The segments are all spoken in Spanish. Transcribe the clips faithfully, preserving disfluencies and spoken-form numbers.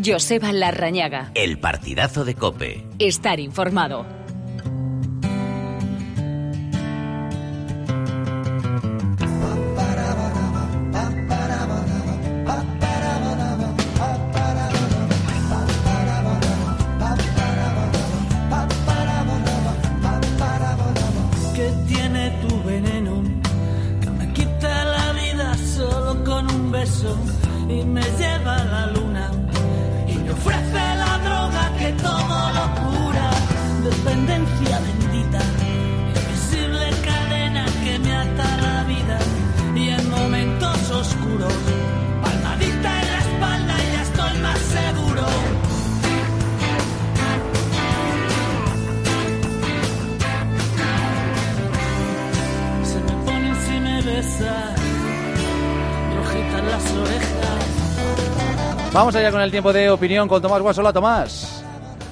Joseba Larrañaga. El partidazo de COPE. Estar informado. Que tiene tu veneno, que me quita la vida solo con un beso y me lleva a la luna y me ofrece la droga que todo lo cura. Dependencia bendita, invisible cadena que me ata la vida y en momentos oscuros, palmadita en la espalda y ya estoy más seguro. Se me ponen si me besa, rojitas las orejas. Vamos allá con el tiempo de opinión con Tomás Guas. Hola, Tomás.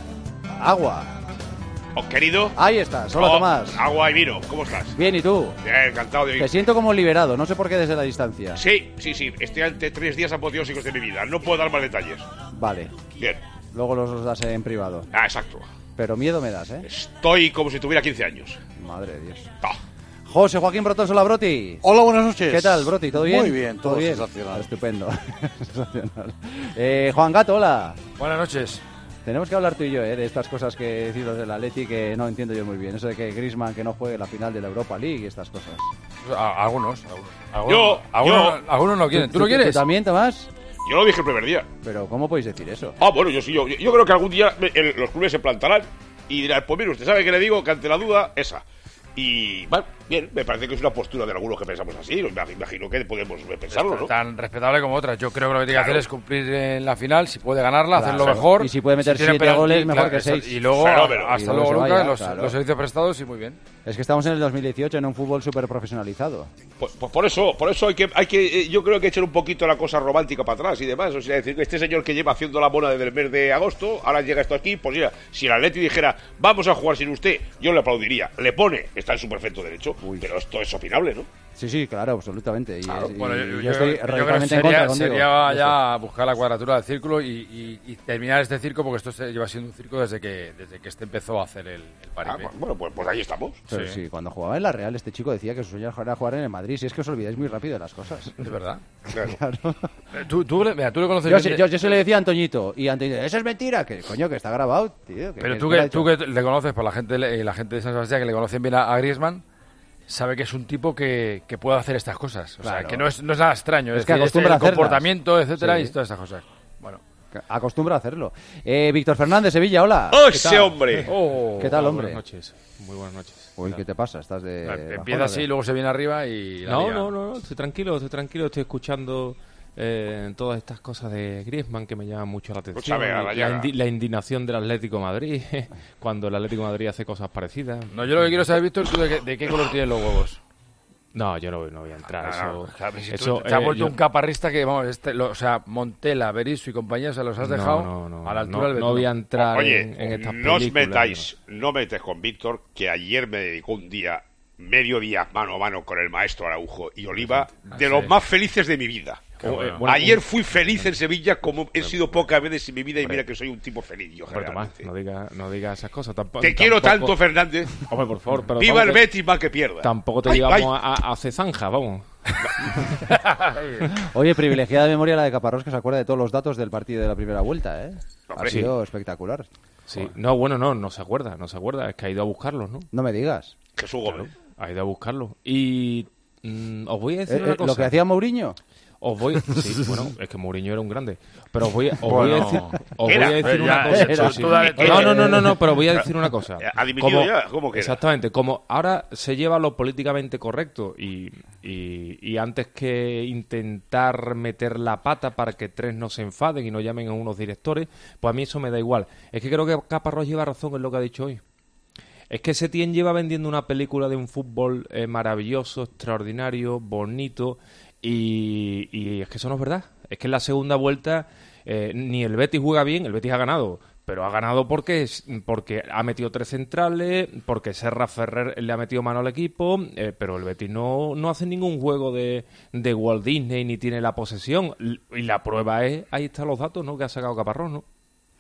Agua. Oh, querido. Ahí estás. Hola, Oh, Tomás. Agua y vino. ¿Cómo estás? Bien, ¿y tú? Bien, encantado de oír. Te siento como liberado, no sé por qué desde la distancia. Sí, sí, sí. Estoy ante tres días apoteósicos de mi vida. No puedo dar más detalles. Vale. Bien. Luego los das en privado. Ah, exacto. Pero miedo me das, ¿eh? Estoy como si tuviera quince años. Madre de Dios. Ah. José Joaquín Brotón, hola, Broti. Hola, buenas noches. ¿Qué tal, Broti? ¿Todo bien? Muy bien, todo sensacional. Estupendo. Sensacional. Eh, Juan Gato, hola. Buenas noches. Tenemos que hablar tú y yo, ¿eh? De estas cosas que decís los del Atleti que no entiendo yo muy bien. Eso de que Griezmann que no juegue la final de la Europa League y estas cosas. A- algunos, algunos. Algunos, Yo, algunos, yo. algunos no quieren. ¿Tú lo quieres? ¿Tú también, Tomás? Yo lo dije el primer día. Pero ¿cómo podéis decir eso? Ah, bueno, yo sí. Yo, yo creo que algún día el- los clubes se plantarán y dirán, pues mire, usted sabe que le digo que ante la duda, esa. Y, bueno, bien, me parece que es una postura de algunos que pensamos así. Me imagino que podemos pensarlo, ¿no? Tan respetable como otras. Yo creo que lo que tiene que Claro. hacer es cumplir en la final. Si puede ganarla, Claro. hacerlo mejor. Y si puede meter tiene siete penalti, goles, mejor claro, que eso. seis. Y luego, Fenómeno. hasta Y luego, luego se Lucas, vaya, los, claro. los servicios prestados y muy bien. Es que estamos en el dos mil dieciocho en un fútbol súper profesionalizado. Pues, pues por eso, por eso hay que, hay que, eh, yo creo que echar un poquito la cosa romántica para atrás y demás. O sea, decir, este señor que lleva haciendo la mona desde el mes de agosto, ahora llega esto aquí, pues mira, si el Atleti dijera, vamos a jugar sin usted, yo le aplaudiría. Le pone, está en su perfecto derecho, Uy. pero esto es opinable, ¿no? Sí, sí, claro, absolutamente. Y, Claro, y- bueno, yo, y yo- yo estoy yo creo que radicalmente en sería, contra contigo. sería Eso. ya buscar la cuadratura del círculo y, y- y terminar este circo, porque esto se lleva siendo un circo desde que desde que este empezó a hacer el, el Ah, paripé. bueno, pues, pues ahí estamos. Pero Sí. sí, cuando jugaba en la Real, este chico decía que su sueño era jugar en el Madrid. Si es que os olvidáis muy rápido de las cosas. Es verdad. Claro. Claro. Eh, Tú, tú, le- mira, tú le conoces Yo, bien se- de- yo, yo se le decía a Antoñito. Y Antoñito, eso es mentira. Que coño, que está grabado, tío. Pero que- tú que lo ha que, tú hecho. que le conoces, por la gente eh, la gente de San Sebastián que le conocen bien a, a Griezmann, sabe que es un tipo que, que puede hacer estas cosas. O sea, Claro. que no es, no es nada extraño. Es Es, que que es acostumbra el a hacerlas. comportamiento, etcétera, Sí. y todas estas cosas. Bueno. Acostumbra a hacerlo. Eh, Víctor Fernández, Sevilla, hola. ¡Oh, ese hombre! Oh, ¿Qué tal, Hola, hombre? Buenas noches, muy buenas noches. Uy, ¿qué te pasa? ¿Estás de Empieza bajón, o así, qué? luego se viene arriba y la No, lía. no, no, no, estoy tranquilo, estoy tranquilo, estoy escuchando eh, todas estas cosas de Griezmann que me llaman mucho la atención. Escúchame, a la la, llaga. indi- la indignación del Atlético de Madrid, cuando el Atlético de Madrid hace cosas parecidas. No, yo lo que quiero saber, Víctor, tú de qué, de qué color tienes los huevos. No, yo no, no voy a entrar. Ah, eso, claro, si tú eso, te has eh, vuelto yo- un caparrista que, vamos, este, lo- o sea, Montela, Berizzo y compañía se los has no, dejado no, no, a la altura no, del no betún. voy a entrar Oye, en, en estas no os películas, metáis, no metes con Víctor, que ayer me dedicó un día, medio día, mano a mano con el maestro Araujo y Oliva, de los sí. más felices de mi vida. Qué bueno. Bueno, Ayer un- fui feliz en Sevilla como he sido pocas veces en mi vida y Hombre. mira que soy un tipo feliz yo, Hombre, Tomás, generalmente. no digas no diga esas cosas. Tampoco, Te quiero tampoco- tanto, Fernández. Hombre, por favor, pero Viva el tampoco te- Betis más que pierda. Tampoco te Ay, llevamos ay. a, a hacer zanja, vamos. Oye, privilegiada de memoria la de Caparrós, que se acuerda de todos los datos del partido de la primera vuelta, ¿eh? Ha Hombre. sido espectacular. Sí, no, bueno, no, no se acuerda, no se acuerda, es que ha ido a buscarlos, ¿no? No me digas. Jesús Gómez. Ha ido a buscarlos. Y mm, os voy a decir Eh, una eh, cosa. lo que hacía Mourinho. Os voy, sí, bueno, es que Mourinho era un grande. Pero os voy, a- os voy a Bueno. decir, os voy Era. a decir Eh, una ya, cosa. era. Sí, sí. Tú dale, tú No, dale. no, no, no, no, pero voy a decir una cosa. ¿Ha dimitido ya? ¿Cómo que era? Exactamente, como ahora se lleva lo políticamente correcto y, y, y antes que intentar meter la pata para que tres no se enfaden y no llamen a unos directores, pues a mí eso me da igual. Es que creo que Caparrós lleva razón en lo que ha dicho hoy. Es que Setién lleva vendiendo una película de un fútbol eh, maravilloso, extraordinario, bonito, y, y es que eso no es verdad. Es que en la segunda vuelta eh, ni el Betis juega bien, el Betis ha ganado, pero ha ganado porque porque ha metido tres centrales, porque Serra Ferrer le ha metido mano al equipo, eh, pero el Betis no, no hace ningún juego de, de Walt Disney ni tiene la posesión. Y la prueba es, ahí están los datos, ¿no?, que ha sacado Caparrós, ¿no?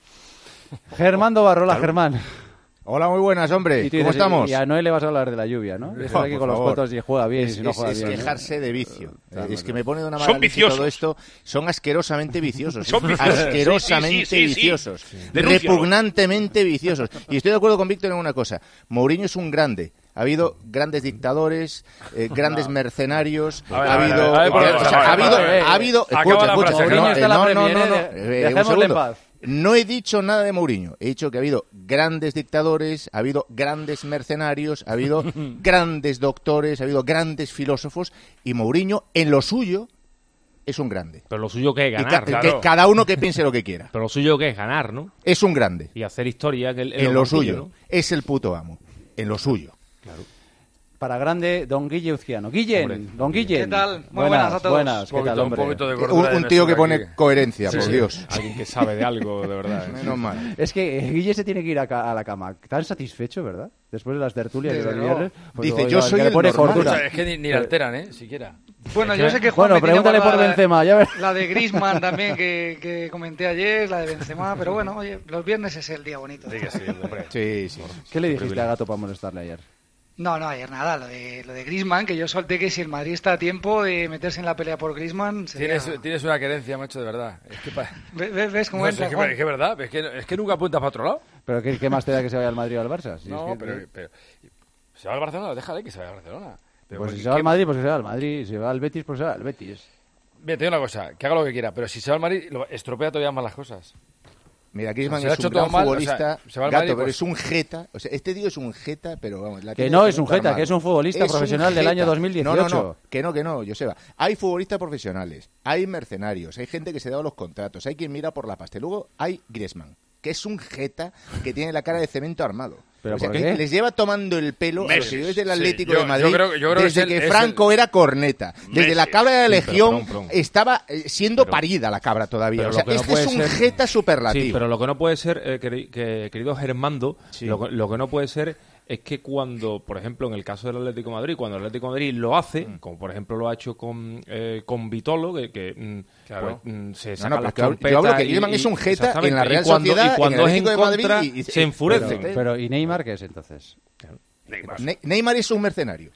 Germán Barrola, Germán. Hola, muy buenas, hombre. Y ¿Cómo dices, estamos? Y a Noé le vas a hablar de la lluvia, ¿no? No, Eso aquí con por los favor. cotos y juega bien, Es, y si no es- juega es bien. quejarse ¿no? de vicio. Claro, es que claro. me pone de una Son mala leche viciosos. todo esto. Son asquerosamente viciosos. Son viciosos. Asquerosamente Sí, sí, sí, sí, sí. viciosos. Denúncialo. Repugnantemente viciosos. Y estoy de acuerdo con Víctor en una cosa. Mourinho es un grande. Ha habido grandes dictadores, eh, grandes mercenarios, A ver, ha a ver, habido... a ver, o sea, a ver, ha a ver, habido... a ver, ha habido- acaba escucha, la escucha, frase, no, Mourinho está en la no, no, Premier, no, no, eh, eh, un dejémosle en segundo. paz. No he dicho nada de Mourinho. He dicho que ha habido grandes dictadores, ha habido grandes mercenarios, ha habido grandes doctores, ha habido grandes filósofos, y Mourinho, en lo suyo, es un grande. Pero lo suyo que es Y ca- ganar, que claro. cada uno que piense lo que quiera. Pero lo suyo que es ganar, ¿no? Es un grande. Y hacer historia que el- En lo banquillos, suyo. ¿no? Es el puto amo. En lo suyo. Para grande, don Guille Uzquiano. Guillen, Hombre. don Guillen. ¿Qué tal? Muy buenas a todos. Buenas, Un ¿qué tal, poquito, un hombre? poquito de Un, cordura un en tío esto que de pone aquí. coherencia, Sí, por sí. Dios. Alguien que sabe de algo, de verdad. ¿eh? Menos mal. Es que eh, Guille se tiene que ir a, ca- a la cama. Tan satisfecho, ¿verdad? Después de las tertulias de Desde los luego. viernes. pues, Dice, oiga, yo que soy le el pone normal. O cordura. sea, es que ni, ni la alteran, ¿eh? Siquiera. Bueno, yo sé que Juan Bueno, me tiene pregúntale por guardada Benzema, ya ves. La de Griezmann también, que, que comenté ayer, la de Benzema, pero bueno, oye, los viernes es el día bonito. Sí, que sí, hombre. Sí, sí. ¿Qué le dijiste a Gato para molestarle ayer? No, no, ayer nada, lo de, lo de Griezmann, que yo solté que si el Madrid está a tiempo de meterse en la pelea por Griezmann, sería... Tienes, tienes una querencia, macho, de verdad. Es que, pa- ¿Ves, ves- ves cómo no, entra, es, que, Juan? es que es verdad, es que, es que nunca apuntas para otro lado. ¿Pero qué, qué más te da que se vaya al Madrid o al Barça? Si No, es que- pero, pero... ¿Se va al Barcelona? Déjale que se vaya al Barcelona. Pero Pues porque- si se va al ¿qué- Madrid, pues que se va al Madrid. Si se va al Betis, pues se va al Betis. Mira, te digo una cosa, que haga lo que quiera, pero si se va al Madrid, lo- estropea todavía más las cosas. Mira, Griezmann Se lo ha es hecho un gran todo mal, o futbolista, sea, se va al Gato, Madrid, pero pues- es un jeta. O sea, este tío es un jeta, pero vamos... la Que tiene no de es un puta jeta, madre. que es un futbolista Es un profesional del jeta. año dos mil dieciocho. No, no, no, que no, que no, Joseba. Hay futbolistas profesionales, hay mercenarios, hay gente que se da los contratos, hay quien mira por la pasta. Luego hay Griezmann, que es un jeta que tiene la cara de cemento armado. ¿Pero o sea, por que qué? les lleva tomando el pelo a los Meses. seguidores del Sí, Atlético yo- de Madrid yo creo- yo creo que desde es el- que es Franco era corneta. Desde Meses. la cabra de la Sí, pero Legión perdón, perdón. estaba eh, siendo Pero- parida la cabra todavía. pero O lo sea, que no este puede es un ser- jeta superlativo. Sí, pero lo que no puede ser, eh, queri- que- querido Germando, Sí. lo, que- lo que no puede ser es que cuando, por ejemplo, en el caso del Atlético de Madrid, cuando el Atlético de Madrid lo hace, Mm. como por ejemplo lo ha hecho con, eh, con Vitolo, que, que, mm, Claro. pues, mm, se No, saca no, pero las que hablo- yo trompetas hablo que y- Griezmann y- es un jeta exactamente, en la Real y cuando, Sociedad, y en cuando el es en Atlético de Madrid contra, y- y- se enfurecen. Pero, pero, ¿y Neymar qué es entonces? Ne- Neymar es un mercenario.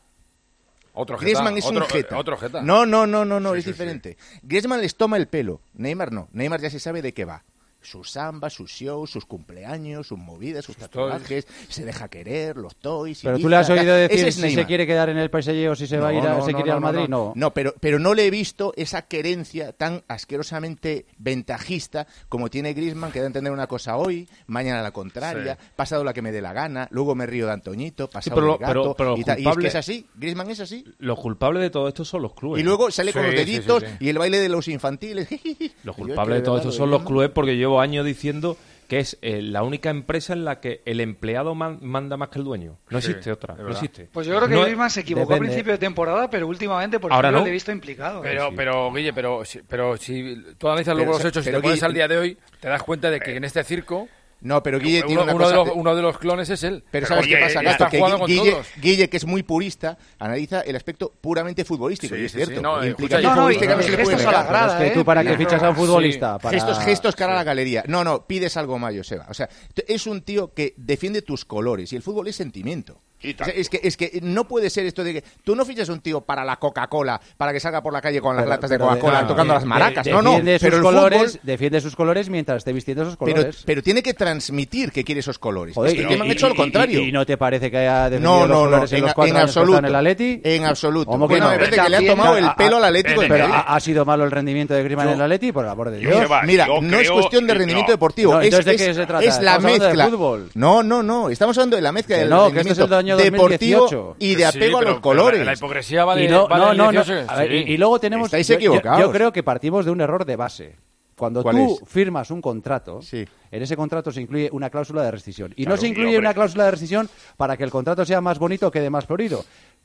Otro jeta, Griezmann es otro, un jeta. Otro jeta. No, no, no, no, no, Sí, es sí, diferente. Griezmann les toma el pelo. Neymar no. Neymar ya se sabe de qué va. Sus samba, sus shows, sus cumpleaños, sus movidas, sus tatuajes, se deja querer, los toys. Pero tú Ibiza, le has oído ese decir es si se Neymar. quiere quedar en el P S G o si se va a ir a, se quiere ir al Madrid, no. No, pero, pero no le he visto esa querencia tan asquerosamente ventajista como tiene Griezmann, que da a entender una cosa hoy, mañana la contraria, Sí. pasado la que me dé la gana, luego me río de Antoñito, pasado pero lo- del gato, pero- pero lo y, tal. Y es culpable- que es así, Griezmann es así. Los culpables de todo esto son los clubes. Y luego sale con Sí, los sí, deditos sí, sí. y el baile de los infantiles. Los Yo, culpables que de todo verdad, esto lo son los Griezmann- clubes, porque llevo años diciendo que es eh, la única empresa en la que el empleado man- manda más que el dueño. No Sí, existe otra, es no verdad. existe. Pues yo creo que No es- Griezmann se equivocó depende. al principio de temporada, pero últimamente, por Ahora ejemplo, no. le he visto implicado. ¿eh? Pero, pero Guille, pero, si- pero si tú analizas Pero, luego los o sea, hechos y pero, te pones Guille- al día de hoy, te das cuenta de que en este circo No, pero Guille tiene uno, una uno de cosa... los, uno de los clones es él. Pero ¿sabes oye, qué pasa, ya Gato? está Que jugando con Guille, todos. Guille, que es muy purista, analiza el aspecto puramente futbolístico. Sí, y es sí, cierto. sí, no, la eh, implicación escucha, No, no, y futbolística no se le puede gestos a la negar. grada, Pero es que ¿eh? tú para qué Pero- fichas a un futbolista. Para... Gestos, gestos cara a la galería. No, no, pides algo más, Joseba. O sea, t- es un tío que defiende tus colores y el fútbol es sentimiento. Y O sea, tanto. es, que, es que no puede ser esto de que tú no fichas a un tío para la Coca-Cola, para que salga por la calle con las Pero- latas de pero Coca-Cola de- tocando de- las maracas. de- no, no, defiende pero sus el colores, fútbol... defiende sus colores mientras esté vistiendo esos Pero, colores. pero tiene que transmitir que quiere esos colores. Joder, es que y- Griezmann y- ha hecho lo y- contrario. Y, y no te parece que haya defendido No, los no, no, colores en en, los cuatro en años que está absoluto. en el Atleti? En absoluto. ¿Cómo que Bueno, no? me parece que le ha También- tomado el Ah, pelo ah, al Atlético de Pero Madrid. ha, ha sido malo el rendimiento de Griezmann Yo- en el Atleti, por el amor de Yo- Dios. Joseba, Mira, yo no es creo- cuestión de rendimiento no. deportivo. No, es, entonces, ¿de es- qué se trata? es la Estamos hablando de mezcla. fútbol. No, no, no. Estamos hablando de la mezcla Que del no, que esto es el rendimiento año deportivo dos mil dieciocho. y de Sí, apego a pero- los pero colores. La, la hipocresía va de, Y no, va no, del no, no. dieciocho, A ver, sí. y, y luego tenemos. Estáis yo- yo- equivocados. Yo, creo que partimos de un error de base. Cuando ¿Cuál tú es? firmas un contrato, Sí. en ese contrato se incluye una cláusula de rescisión. Y Claro, no se y incluye hombre. una cláusula de rescisión para que el contrato sea más bonito o quede más florido.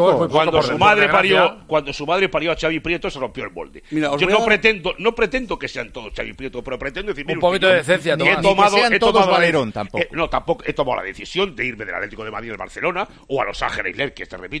poco. muy poco Cuando por- su por madre desgracia. parió, cuando su madre parió a Xavi Prieto, se rompió el molde. Mira, os yo voy no a- pretendo, no pretendo que sean todos Xavi Prieto, pero pretendo decir, Un mire poquito usted, de yo- decencia, he Tomás. Ni que tomado, sean he todos tomado la Valerón, dec- tampoco. eh, no, tampoco he tomado la decisión de irme del Atlético de Madrid al Barcelona o a Los Ángeles Lakers, te repito.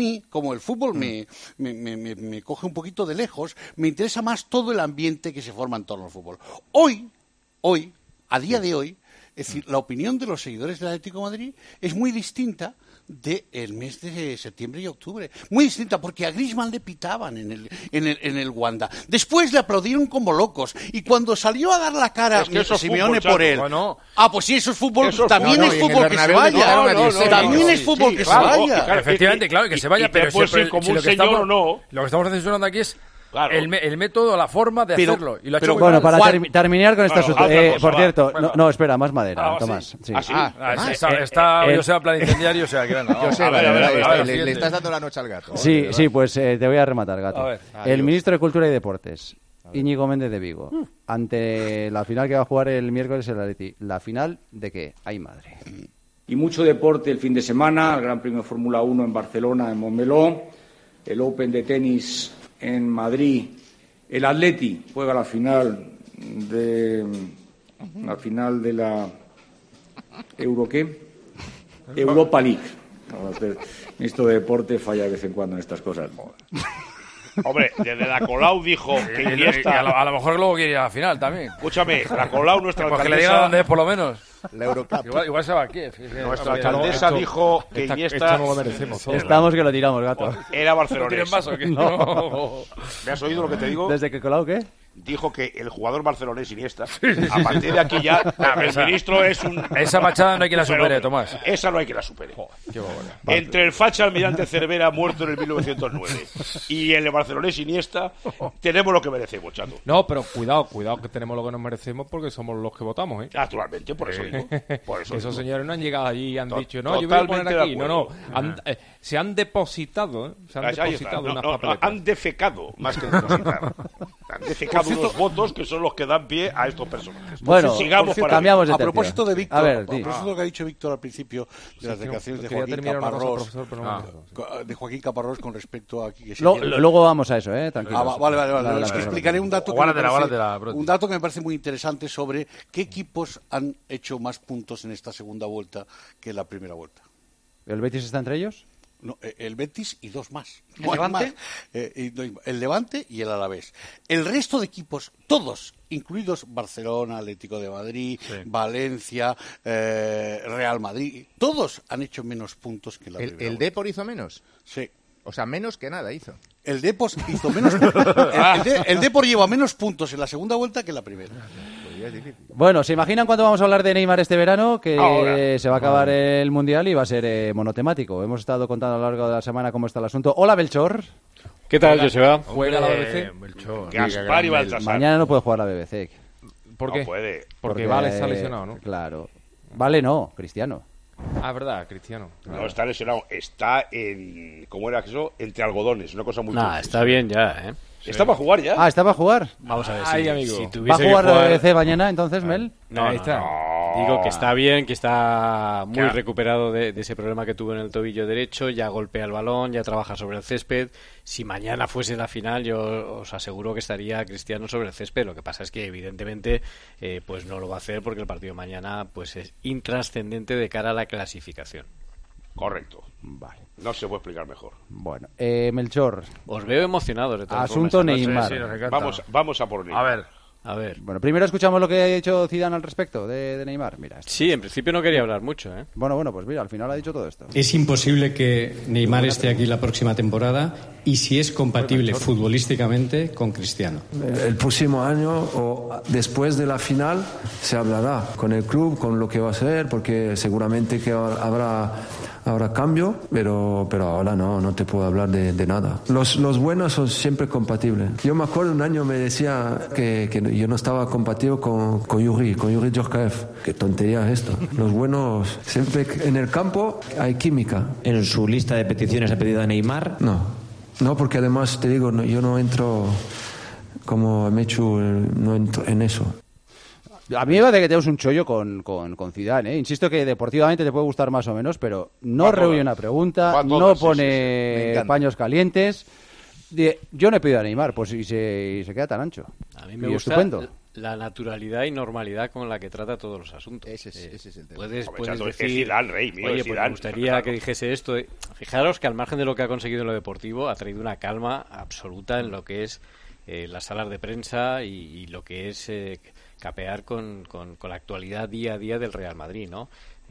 mí, como el fútbol me, me, me, me, me coge un poquito de lejos, me interesa más todo el ambiente que se forma en torno al fútbol. Hoy, hoy, a día de hoy, es decir, la opinión de los seguidores del Atlético de Madrid es muy distinta del mes de septiembre y octubre. Muy distinta, porque a Griezmann le pitaban en el, en el, en el Wanda. Después le aplaudieron como locos. Y cuando salió a dar la cara Es que eso es Simeone fútbol, por él... Bueno. Ah, pues sí, eso es fútbol. Eso es también fútbol. es No, no, fútbol y en que el se Bernabéu vaya. no, no, no, también sí, es fútbol sí, que claro, se y vaya. claro, Efectivamente, y- claro, que y- se vaya, y te pero puedes siempre ir como si un lo que señor estamos, o no. lo que estamos censurando aquí es Claro. el, me- el método, la forma de Pero- hacerlo. Y lo ha hecho pero muy Bueno, mal. para Juan- termi- terminar con este Bueno, asunto. otra Eh, cosa, por va. cierto, Venga. no, no, espera, más madera, Ah, Tomás. sí. Sí. Ah, sí. Ah, Ah, ah, está, eh, está eh, Joseba plan incendiario, o sea, que venga. Yo vamos. sé, a ver, vale, a ver, vale, a ver, vale, a ver, le, siguiente. le estás dando la noche al gato. Sí, sí, pues eh, te voy a rematar, gato. A ver. El ministro de Cultura y Deportes, Íñigo Méndez de Vigo, ante la final que va a jugar el miércoles el Atleti. ¿La final de qué? ¡Ay, madre! Y mucho deporte el fin de semana, el Gran Premio de Fórmula uno en Barcelona, en Montmeló, el Open de tenis en Madrid, el Atleti juega la final de la final de la Euro ¿qué? Europa League. El ministro de deporte falla de vez en cuando en estas cosas. Hombre, desde la Colau dijo que Y- y- y Iniesta... a, lo, a lo mejor luego quiere ir a la final también. Escúchame, la Colau, nuestra Pues que le digan alcaldesa... dónde es, por lo menos. La Eurocup. Igual, igual se va a Kiev. Nuestra Esto- alcaldesa esto- dijo que esta- Iniesta esto no lo merecemos todos. Estamos que lo tiramos, gato. era ¿No tienen barcelonés. más o qué? No. ¿Me has oído lo que te digo? ¿Desde que Colau qué? Dijo que el jugador barcelonés Iniesta, a partir de aquí ya, el esa- ministro es un... Esa machada no hay quien la supere, fenómeno. Tomás. Esa no hay que la supere. Qué barbaridad. Entre el facha almirante Cervera, muerto en el mil novecientos nueve, y el barcelonés Iniesta, tenemos lo que merecemos, chato. No, pero cuidado, cuidado que tenemos lo que nos merecemos porque somos los que votamos, ¿eh? Naturalmente, por eso digo. Por eso Esos digo. señores no han llegado allí y han To- dicho, no, yo voy a poner totalmente de aquí. No, no, acuerdo. han- eh, se han depositado, ¿eh? Se han Ahí está. depositado No, unas no, papeletas. han defecado, más que depositar. Han defecado unos votos que son los que dan pie a estos personajes. Bueno, sigamos por para cambiamos de A tercio. propósito de Víctor, A a, ver, di. propósito de lo que ha dicho Víctor al principio de las que- declaraciones de quería Joaquín terminar una cosa, Caparrós, profesor, pero no me dejo. co- de Joaquín Caparrós con respecto a que se Lo- quiere- lo- luego vamos a eso, ¿eh? Tranquilo. Ah, va- vale, vale, vale. Dale, Es que dale, explicaré dale. un dato, que me Guárdatela, parece, guárdatela, Broti. un dato que me parece muy interesante sobre qué equipos han hecho más puntos en esta segunda vuelta que en la primera vuelta. ¿El Betis está entre ellos? No, eh, el Betis y dos más. ¿El No hay Levante? más. Eh, y no hay más. El Levante y el Alavés. El resto de equipos, todos, incluidos Barcelona, Atlético de Madrid, Valencia, eh, Real Madrid, todos han hecho menos puntos que la ¿El, primera el vuelta. Depor hizo menos? Sí. O sea, menos que nada hizo. El Depor hizo menos el, el, De- el Depor lleva menos puntos en la segunda vuelta que en la primera. Bueno, ¿se imaginan cuándo vamos a hablar de Neymar este verano? Que Ahora. se va a acabar el Mundial y va a ser eh, monotemático. Hemos estado contando a lo largo de la semana cómo está el asunto. Hola, Belchor. ¿Qué tal, Joseba? ¿Juega la B B Eh, C? Gaspar y Baltasar. Mañana no puede jugar la B B C. ¿Por No qué? puede. Porque Vale está lesionado, ¿no? Claro. Vale, no, Cristiano. Ah, es verdad, Cristiano. No está lesionado, está en. ¿Cómo era eso? Entre algodones, una cosa muy. Nah, triste. está bien ya, ¿eh? ¿Está para jugar ya? Ah, ¿está para jugar? Vamos a ver Ay, si, amigo. si ¿Va a tuviese jugar que la B B C mañana entonces, Mel? No, Ahí no, está. no. Digo que está bien, que está muy Claro. recuperado de, de ese problema que tuvo en el tobillo derecho, ya golpea el balón, ya trabaja sobre el césped. Si mañana fuese la final, yo os aseguro que estaría Cristiano sobre el césped. Lo que pasa es que evidentemente eh, pues no lo va a hacer porque el partido de mañana pues es intrascendente de cara a la clasificación. Correcto. Vale. No se puede explicar mejor. Bueno, eh, Melchor. Os veo emocionados de todas Asunto formas. Neymar. Sí, sí, nos encanta. Vamos, vamos a por Neymar. A ver. A ver. Bueno, primero escuchamos lo que ha dicho Zidane al respecto de, de Neymar. Mira, esto. Sí, en principio no quería hablar mucho, ¿eh? Bueno, bueno, pues mira, al final ha dicho todo esto. Es imposible que Neymar esté aquí la próxima temporada y si es compatible futbolísticamente con Cristiano. El próximo año o después de la final se hablará con el club, con lo que va a ser, porque seguramente que habrá, habrá cambio, pero, pero ahora no, no te puedo hablar de, de nada. Los, los buenos son siempre compatibles. Yo me acuerdo un año me decía que, que yo no estaba compatible con, con Yuri, con Yuri Djorkaeff. Qué tontería es esto. Los buenos, siempre en el campo hay química. ¿En su lista de peticiones ha pedido a Neymar? No, no, porque además te digo, no, yo no entro como Mechu, no entro en eso. A mí me parece que tenemos un chollo con, con, con Zidane, ¿eh? Insisto que deportivamente te puede gustar más o menos, pero no Va rehuye todas. una pregunta, Va no todas, sí, pone sí, sí. Me encanta. paños calientes. De- yo no he pedido a Neymar, pues y se, y se queda tan ancho. A mí me Y gusta estupendo. la naturalidad y normalidad con la que trata todos los asuntos. Ese es, ese es el tema. Puedes, Hombre, puedes chato, es decir, Zidane, rey mío, oye, es pues Zidane, me gustaría claro. que dijese esto. Fijaros que al margen de lo que ha conseguido en lo deportivo, ha traído una calma absoluta en lo que es eh, las salas de prensa y, y lo que es eh, capear con, con, con la actualidad día a día del Real Madrid, ¿no?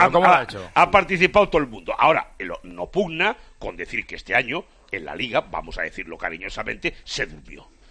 ha, ¿cómo lo ha ha- hecho? ha participado todo el mundo. Ahora, lo- no pugna con decir que este año en la Liga, vamos a decirlo cariñosamente, se durmió.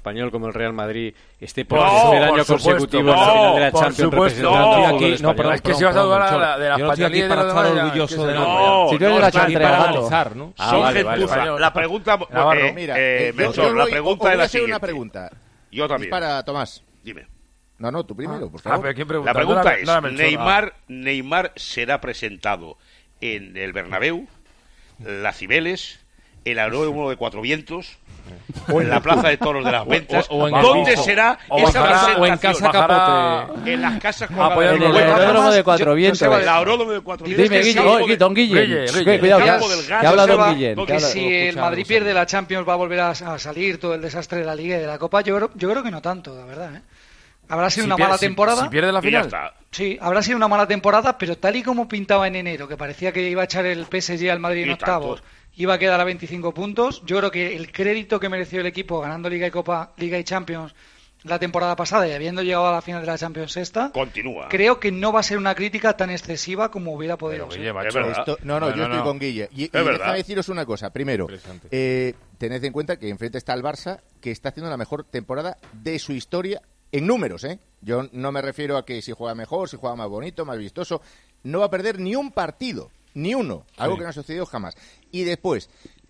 español como el Real Madrid esté por No, tercer año por supuesto, consecutivo en la no, final de la por Champions supuesto, representando no. al Aquí- fútbol no, español. pero es que si vas a dudar de la- de la Yo no estoy aquí españolía para de los estar demás, ya, orgulloso que de se- nada. No, Si tú eres no, la están chantre, para gato. analizar, ¿no? Ah, Son vale, gentuza. vale, vale. La pregunta, Navarro, eh, Mira, eh, eh, yo- Melchor, yo la voy- pregunta os voy es a la hacer siguiente. una pregunta. Yo también. Y para Tomás. Dime. No, no, tú primero, por Ah, favor. pero ¿quién pregunta? La pregunta No era- es, no era Melchor, Neymar, Neymar será presentado en el Bernabéu, la Cibeles, el Aeródromo de Cuatro Vientos, en la Plaza de Toros de las Ventas. o en ¿Dónde el- será o esa bajará- presentación? o en Casa Capote. En las casas Ah, pues colgadas En de el la huerta. aeródromo de Yo- Cuatro yo Vientos. sé, El Aeródromo de Cuatro Vientos. Dime, que Guille, es el campo oye, del- don Guille. Guille, Shh, Guille. Cuidado, El que, campo del gas. que habla Se don va- Guillén. que Porque habla- si lo el escuchamos, Madrid sí. pierde la Champions va a volver a, a salir todo el desastre de la Liga y de la Copa. Yo creo, yo creo que no tanto, la verdad. ¿eh? Habrá sido Si una pierde- mala si- temporada. si pierde la Y ya final. está. Sí, habrá sido una mala temporada, pero tal y como pintaba en enero, que parecía que iba a echar el P S G al Madrid en Y octavos, tanto. iba a quedar a veinticinco puntos. Yo creo que el crédito que mereció el equipo ganando Liga y Copa, Liga y Champions, la temporada pasada y habiendo llegado a la final de la Champions esta, continúa. Creo que no va a ser una crítica tan excesiva como hubiera podido Pero, ser. Guille, macho, Esto- no, no, No, yo no, estoy no. con Guille. Y, y Es verdad. déjame deciros una cosa. Primero, eh, tened en cuenta que enfrente está el Barça, que está haciendo la mejor temporada de su historia en números, ¿eh? Yo no me refiero a que si juega mejor, si juega más bonito, más vistoso. No va a perder ni un partido, ni uno. Algo Sí. que no ha sucedido jamás. Y después,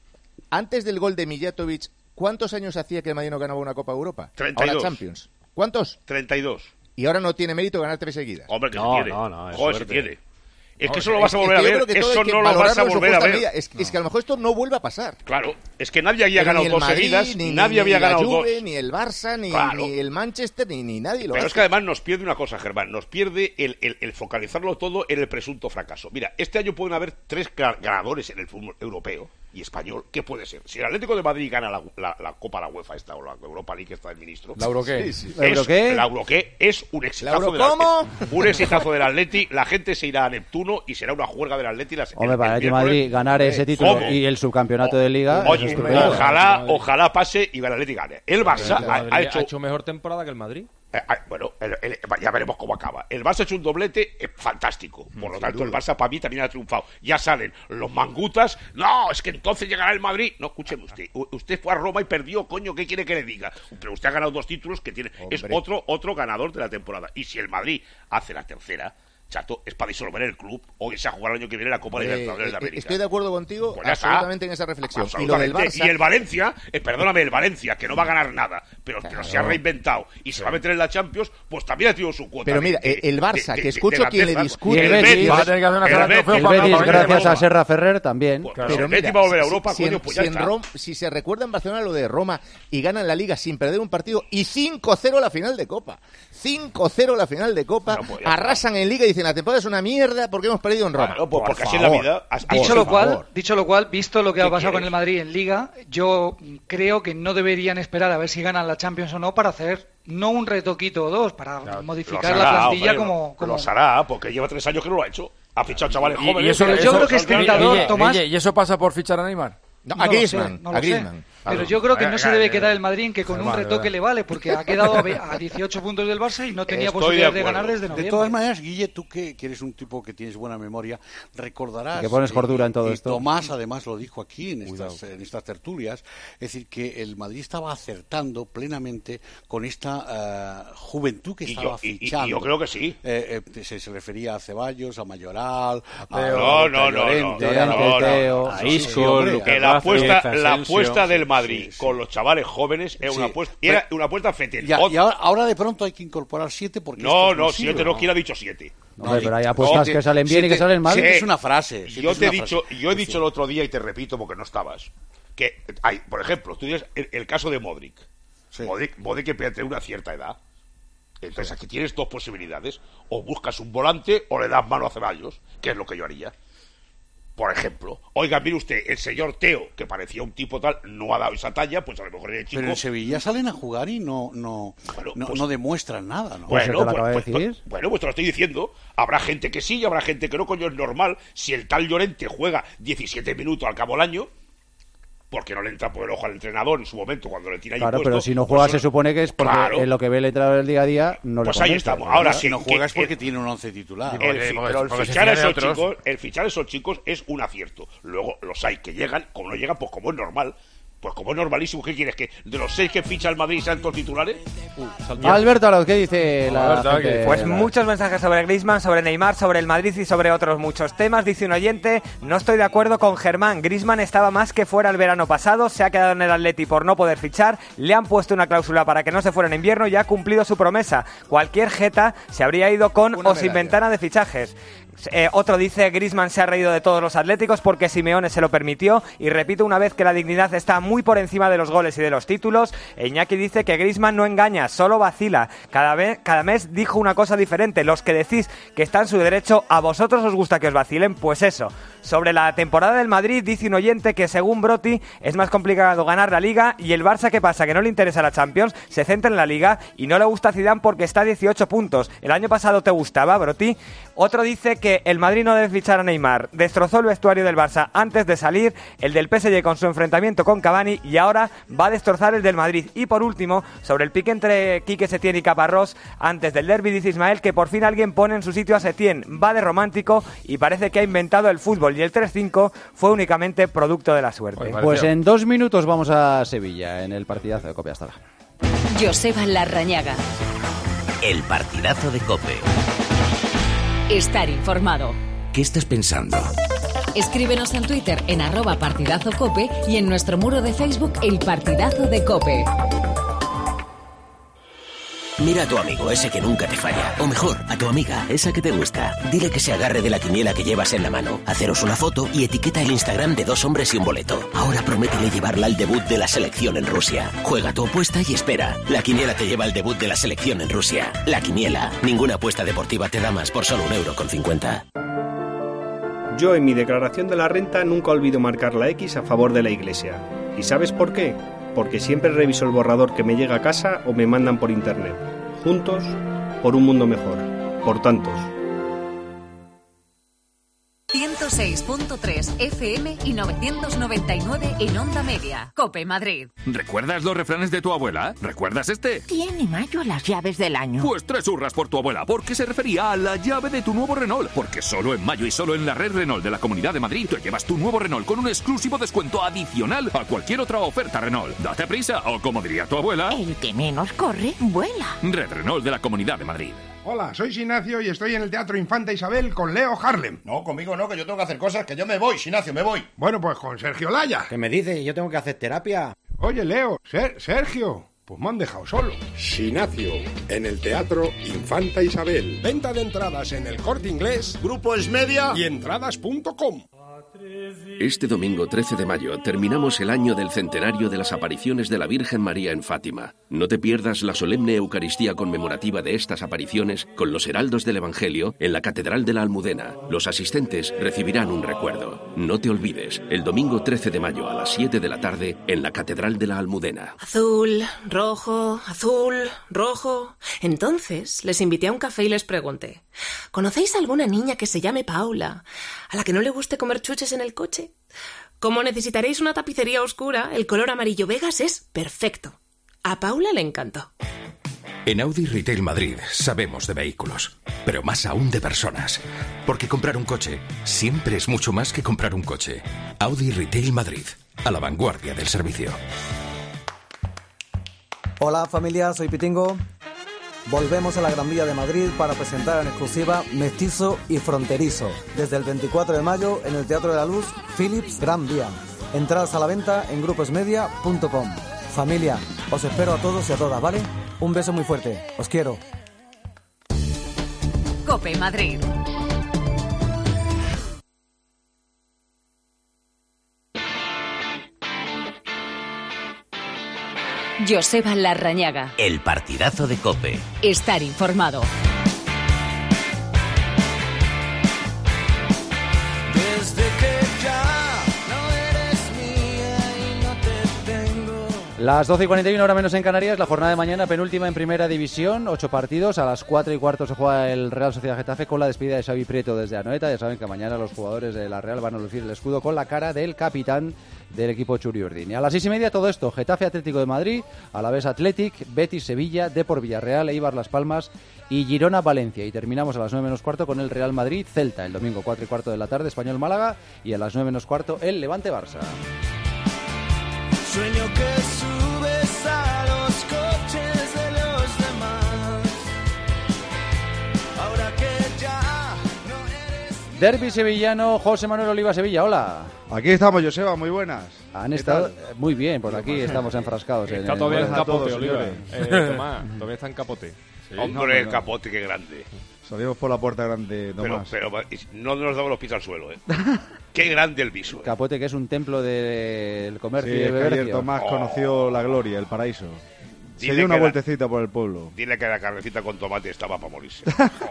antes del gol de Mijatovic, ¿cuántos años hacía que el Madrid no ganaba una Copa de Europa? treinta y dos. Ahora Champions. ¿Cuántos? treinta y dos. Y ahora no tiene mérito ganar tres seguidas. Hombre, que No, se tiene. no, no, es Joder, se suerte. tiene. Es No, que eso lo vas a volver es a que yo ver. creo que todo Eso hay que no lo vas a valorarlo en su volver a justa ver. medida. Es, es que a lo mejor esto no vuelve a pasar. Claro, es que nadie había Pero ganado ni el dos Madrid, seguidas, ni, nadie ni había la ganado Juve, dos. ni el Barça, ni, Claro. ni el Manchester, ni, ni nadie lo Pero hace. es que además nos pierde una cosa, Germán, nos pierde el, el- el focalizarlo todo en el presunto fracaso. Mira, este año pueden haber tres ga- ganadores en el fútbol europeo y español. ¿Qué puede ser? Si el Atlético de Madrid gana la, la- la Copa la UEFA esta o la Europa League esta del ministro, ¿La Euroqué? Sí, sí. ¿La Euroqué? es, la Euroqué es un exitazo ¿La del Eurocómo? Atleti. Un exitazo del Atleti, la gente se irá a Neptuno y será una juerga del Atleti las Hombre, el- para el el Madrid miércoles. ganar ese título ¿Cómo? y el subcampeonato de Liga. Oye, eso es estupendo. ojalá, ojalá pase y el Atleti gane. El Barça El ha, Madrid ha hecho mejor temporada que el Madrid. Eh, ah, bueno, el- el- ya veremos cómo acaba. El Barça ha hecho un doblete eh, fantástico. Por lo tanto, el Barça para mí también ha triunfado. Ya salen los mangutas. No, es que entonces llegará el Madrid. No, escúcheme usted. U- Usted fue a Roma y perdió, coño. ¿Qué quiere que le diga? Pero usted ha ganado dos títulos que tiene. Es Hombre. otro, otro ganador de la temporada. Y si el Madrid hace la tercera, chato, es para disolver el club o irse a jugar el año que viene la Copa Eh, Libertadores de eh, América. Estoy de acuerdo contigo Pues ya está. absolutamente en esa reflexión. Y lo del Absolutamente. Barça... Y el Valencia, eh, perdóname, el Valencia, que no va a ganar nada, pero, pero se ha reinventado y se va a meter en la Champions, pues también ha tenido su cuota. Pero de- mira, de- el Barça, de- que de- escucho de quien le grandeza. discute- Y el Y el Betis, Betis- Va a tener que hacer una el sala de Betis- trofeos El para- Betis, para- gracias para- a Serra Ferrer, también. Pues, Pero el mira, Betis va a volver a si- Europa, si, coño, en, pues si ya en está. Rom- si se recuerda en Barcelona lo de Roma y ganan la Liga sin perder un partido y cinco cero la final de Copa. cinco cero la final de Copa. Bueno, pues ya está. arrasan en Liga y dicen la temporada es una mierda porque hemos perdido en Roma. Claro, pues Por porque así es la favor. vida. As- Dicho por lo cual, favor. dicho lo cual, visto lo que ha ¿Qué pasado con quieres? el Madrid en Liga, yo creo que no deberían esperar a ver si ganan la Champions o no para hacer no un retoquito o dos, para modificar Los la hará, plantilla hombre, como, como... Los hará, porque lleva tres años que no lo ha hecho. Ha fichado chavales Y- jóvenes. y eso- Pero yo eso- creo que es Guille, tentador, Guille, Tomás. Guille, ¿y eso pasa por fichar a Neymar? No, No a lo sé, Griezmann. no a lo sé. Griezmann. Pero Claro. yo creo que no se Venga, debe eh, quedar el Madrid en que con un Germán, de retoque verdad. le vale, porque ha quedado a dieciocho puntos del Barça y no tenía Estoy posibilidades de de, ganar acuerdo. desde De noviembre. todas maneras, Guille, tú que, que eres un tipo que tienes buena memoria, recordarás... Y que pones cordura en todo y esto. Tomás, además, lo dijo aquí en estas, en estas tertulias, es decir, que el Madrid estaba acertando plenamente con esta eh, juventud que Y estaba yo- y- y- y fichando. yo creo que sí. Eh, eh, se, se refería a Ceballos, a Mayoral, a, Teo. No, no, no, Llorente, no, a- no, no, Teo. a A Sí, Isco, hombre, Lucas Que la Vázquez, apuesta, la Asensio. apuesta del Sí, Madrid sí, sí. con los chavales jóvenes es una Sí. apuesta, era una apuesta fetel. Y, a- Ot- y ahora, ahora de pronto hay que incorporar siete porque no, esto no, sirve, siete no, ¿quién ha dicho siete? Hombre, pero hay No, apuestas que- que salen bien y siete- que salen mal. siete Sí. es una frase. siete Yo es te he una dicho, frase. yo he Sí, dicho sí. el otro día y te repito porque no estabas, que hay, por ejemplo, tú dices el, el caso de Modric. Sí. Modric, Modric que tiene una cierta edad. Entonces aquí tienes dos posibilidades, o buscas un volante o le das mano a Ceballos, que es lo que yo haría. Por ejemplo, oiga, mire usted, el señor Teo, que parecía un tipo tal, no ha dado esa talla, pues a lo mejor el chico... Pero en Sevilla salen a jugar y no no Bueno, no, pues- no demuestran nada, ¿no? Pues Bueno, se te lo pues, acaba de pues, decir. pues, bueno, pues te lo estoy diciendo. Habrá gente que sí y habrá gente que no, coño, es normal. Si el tal Llorente juega diecisiete minutos al cabo del año, porque no le entra por el ojo al entrenador en su momento cuando le tira ahí Claro, puesto, pero si no pues juega eso- se supone que es porque Claro. en lo que ve el entrenador del día a día no Pues le ahí convence. estamos. Ahora si sí, no que- juega es que- porque tiene un once titular. El Porque- fi- porque- pero el porque se fichar, a fían de esos otros. chicos, el fichar a esos chicos es un acierto. Luego los hay que llegan, como no llegan, pues como es normal. Pues como es normalísimo, ¿qué quieres? ¿Que de los seis que ficha el Madrid sean todos titulares? Alberto Arauz, ¿qué dice la Alberto, gente? ¿qué? Pues La- muchos mensajes sobre Griezmann, sobre Neymar, sobre el Madrid y sobre otros muchos temas. Dice un oyente, no estoy de acuerdo con Germán. Griezmann estaba más que fuera el verano pasado, se ha quedado en el Atleti por no poder fichar, le han puesto una cláusula para que no se fuera en invierno y ha cumplido su promesa. Cualquier jeta se habría ido con Una o sin medalla. ventana de fichajes. Eh, otro dice, Griezmann se ha reído de todos los atléticos porque Simeone se lo permitió y repito una vez que la dignidad está muy por encima de los goles y de los títulos. E Iñaki dice que Griezmann no engaña, solo vacila. Cada, vez, cada mes dijo una cosa diferente. Los que decís que está en su derecho, ¿a vosotros os gusta que os vacilen? Pues eso. Sobre la temporada del Madrid dice un oyente que según Broti es más complicado ganar la Liga y el Barça, ¿qué pasa? Que no le interesa la Champions, se centra en la Liga y no le gusta a Zidane porque está a dieciocho puntos. ¿El año pasado te gustaba, Broti? Otro dice que el Madrid no debe fichar a Neymar. Destrozó el vestuario del Barça antes de salir. El del P S G con su enfrentamiento con Cavani Armani y ahora va a destrozar el del Madrid. Y por último, sobre el pique entre Quique Setién y Caparrós antes del derbi, dice Ismael que por fin alguien pone en su sitio a Setién. Va de romántico y parece que ha inventado el fútbol y el tres cinco fue únicamente producto de la suerte. Pues en dos minutos vamos a Sevilla en el partidazo de COPE. Hasta ahora. Joseba Larrañaga. El partidazo de COPE. Estar informado. ¿Qué estás pensando? Escríbenos en Twitter en arroba partidazo cope y en nuestro muro de Facebook El Partidazo de COPE. Mira a tu amigo, ese que nunca te falla. O mejor, a tu amiga, esa que te gusta. Dile que se agarre de la quiniela que llevas en la mano. Haceros una foto y etiqueta el Instagram de Dos Hombres y un Boleto. Ahora prométele llevarla al debut de la selección en Rusia. Juega tu apuesta y espera. La quiniela te lleva al debut de la selección en Rusia. La quiniela. Ninguna apuesta deportiva te da más por solo un euro con cincuenta. Yo en mi declaración de la renta nunca olvido marcar la X a favor de la Iglesia. ¿Y sabes por qué? Porque siempre reviso el borrador que me llega a casa o me mandan por internet. Juntos, por un mundo mejor. Por tantos. ciento seis punto tres F M y novecientos noventa y nueve en Onda Media. COPE Madrid. ¿Recuerdas los refranes de tu abuela? ¿Recuerdas este? Tiene mayo las llaves del año. Pues tres hurras por tu abuela, porque se refería a la llave de tu nuevo Renault. Porque solo en mayo y solo en la red Renault de la Comunidad de Madrid te llevas tu nuevo Renault con un exclusivo descuento adicional a cualquier otra oferta Renault. Date prisa, o como diría tu abuela... El que menos corre, vuela. Red Renault de la Comunidad de Madrid. Hola, soy Sinacio y estoy en el Teatro Infanta Isabel con Leo Harlem. No, conmigo no, que yo tengo que hacer cosas, que yo me voy, Sinacio, me voy. Bueno, pues con Sergio Laya. ¿Qué me dices? Yo tengo que hacer terapia. Oye, Leo, Ser- Sergio, pues me han dejado solo. Sinacio, en el Teatro Infanta Isabel. Venta de entradas en El Corte Inglés, Grupo Esmedia y entradas punto com. Este domingo trece de mayo terminamos el año del centenario de las apariciones de la Virgen María en Fátima. No te pierdas la solemne Eucaristía conmemorativa de estas apariciones con los heraldos del Evangelio en la Catedral de la Almudena. Los asistentes recibirán un recuerdo. No te olvides, el domingo trece de mayo a las siete de la tarde en la Catedral de la Almudena. Azul, rojo, azul, rojo. Entonces les invité a un café y les pregunté: ¿conocéis alguna niña que se llame Paula, a la que no le guste comer chuches en el coche? Como necesitaréis una tapicería oscura, el color amarillo Vegas es perfecto. A Paula le encantó. En Audi Retail Madrid sabemos de vehículos, pero más aún de personas. Porque comprar un coche siempre es mucho más que comprar un coche. Audi Retail Madrid, a la vanguardia del servicio. Hola familia, soy Pitingo. Volvemos a la Gran Vía de Madrid para presentar en exclusiva Mestizo y Fronterizo. Desde el veinticuatro de mayo en el Teatro de la Luz, Philips Gran Vía. Entradas a la venta en grupo esmedia punto com. Familia, os espero a todos y a todas, ¿vale? Un beso muy fuerte. Os quiero. COPE Madrid. Joseba Larrañaga. El partidazo de COPE. Estar informado. Desde que ya no eres mía y no te tengo. Las doce y cuarenta y uno, hora menos en Canarias, la jornada de mañana penúltima en Primera División, ocho partidos, a las cuatro y cuarto se juega el Real Sociedad Getafe con la despedida de Xavi Prieto desde Anoeta. Ya saben que mañana los jugadores de la Real van a lucir el escudo con la cara del capitán del equipo Churiurdin. Y a las seis y media todo esto: Getafe Atlético de Madrid, Alavés Athletic, Betis Sevilla, Depor Villarreal, Eibar Las Palmas y Girona Valencia. Y terminamos a las nueve menos cuarto con el Real Madrid Celta, el domingo cuatro y cuarto de la tarde Español Málaga y a las nueve menos cuarto el Levante Barça. Sueño que subes a los coches de los demás. Ahora que ya no eres... Derbi sevillano, José Manuel Oliva, Sevilla, hola. Aquí estamos, Joseba, muy buenas. Han estado muy bien, por aquí estamos enfrascados. Está en todavía el... en capote, Oliva. Eh, Tomás, todavía está en capote. Sí. Hombre, no, capote, qué grande. Salimos por la puerta grande, Tomás. Pero, pero no nos damos los pies al suelo, ¿eh? Qué grande el viso. ¿eh? Capote, que es un templo del comercio sí, y el bebercio. Ayer Tomás oh. conoció la gloria, el paraíso. Dile Se dio una la, vueltecita por el pueblo. Dile que la carnecita con tomate estaba para morirse.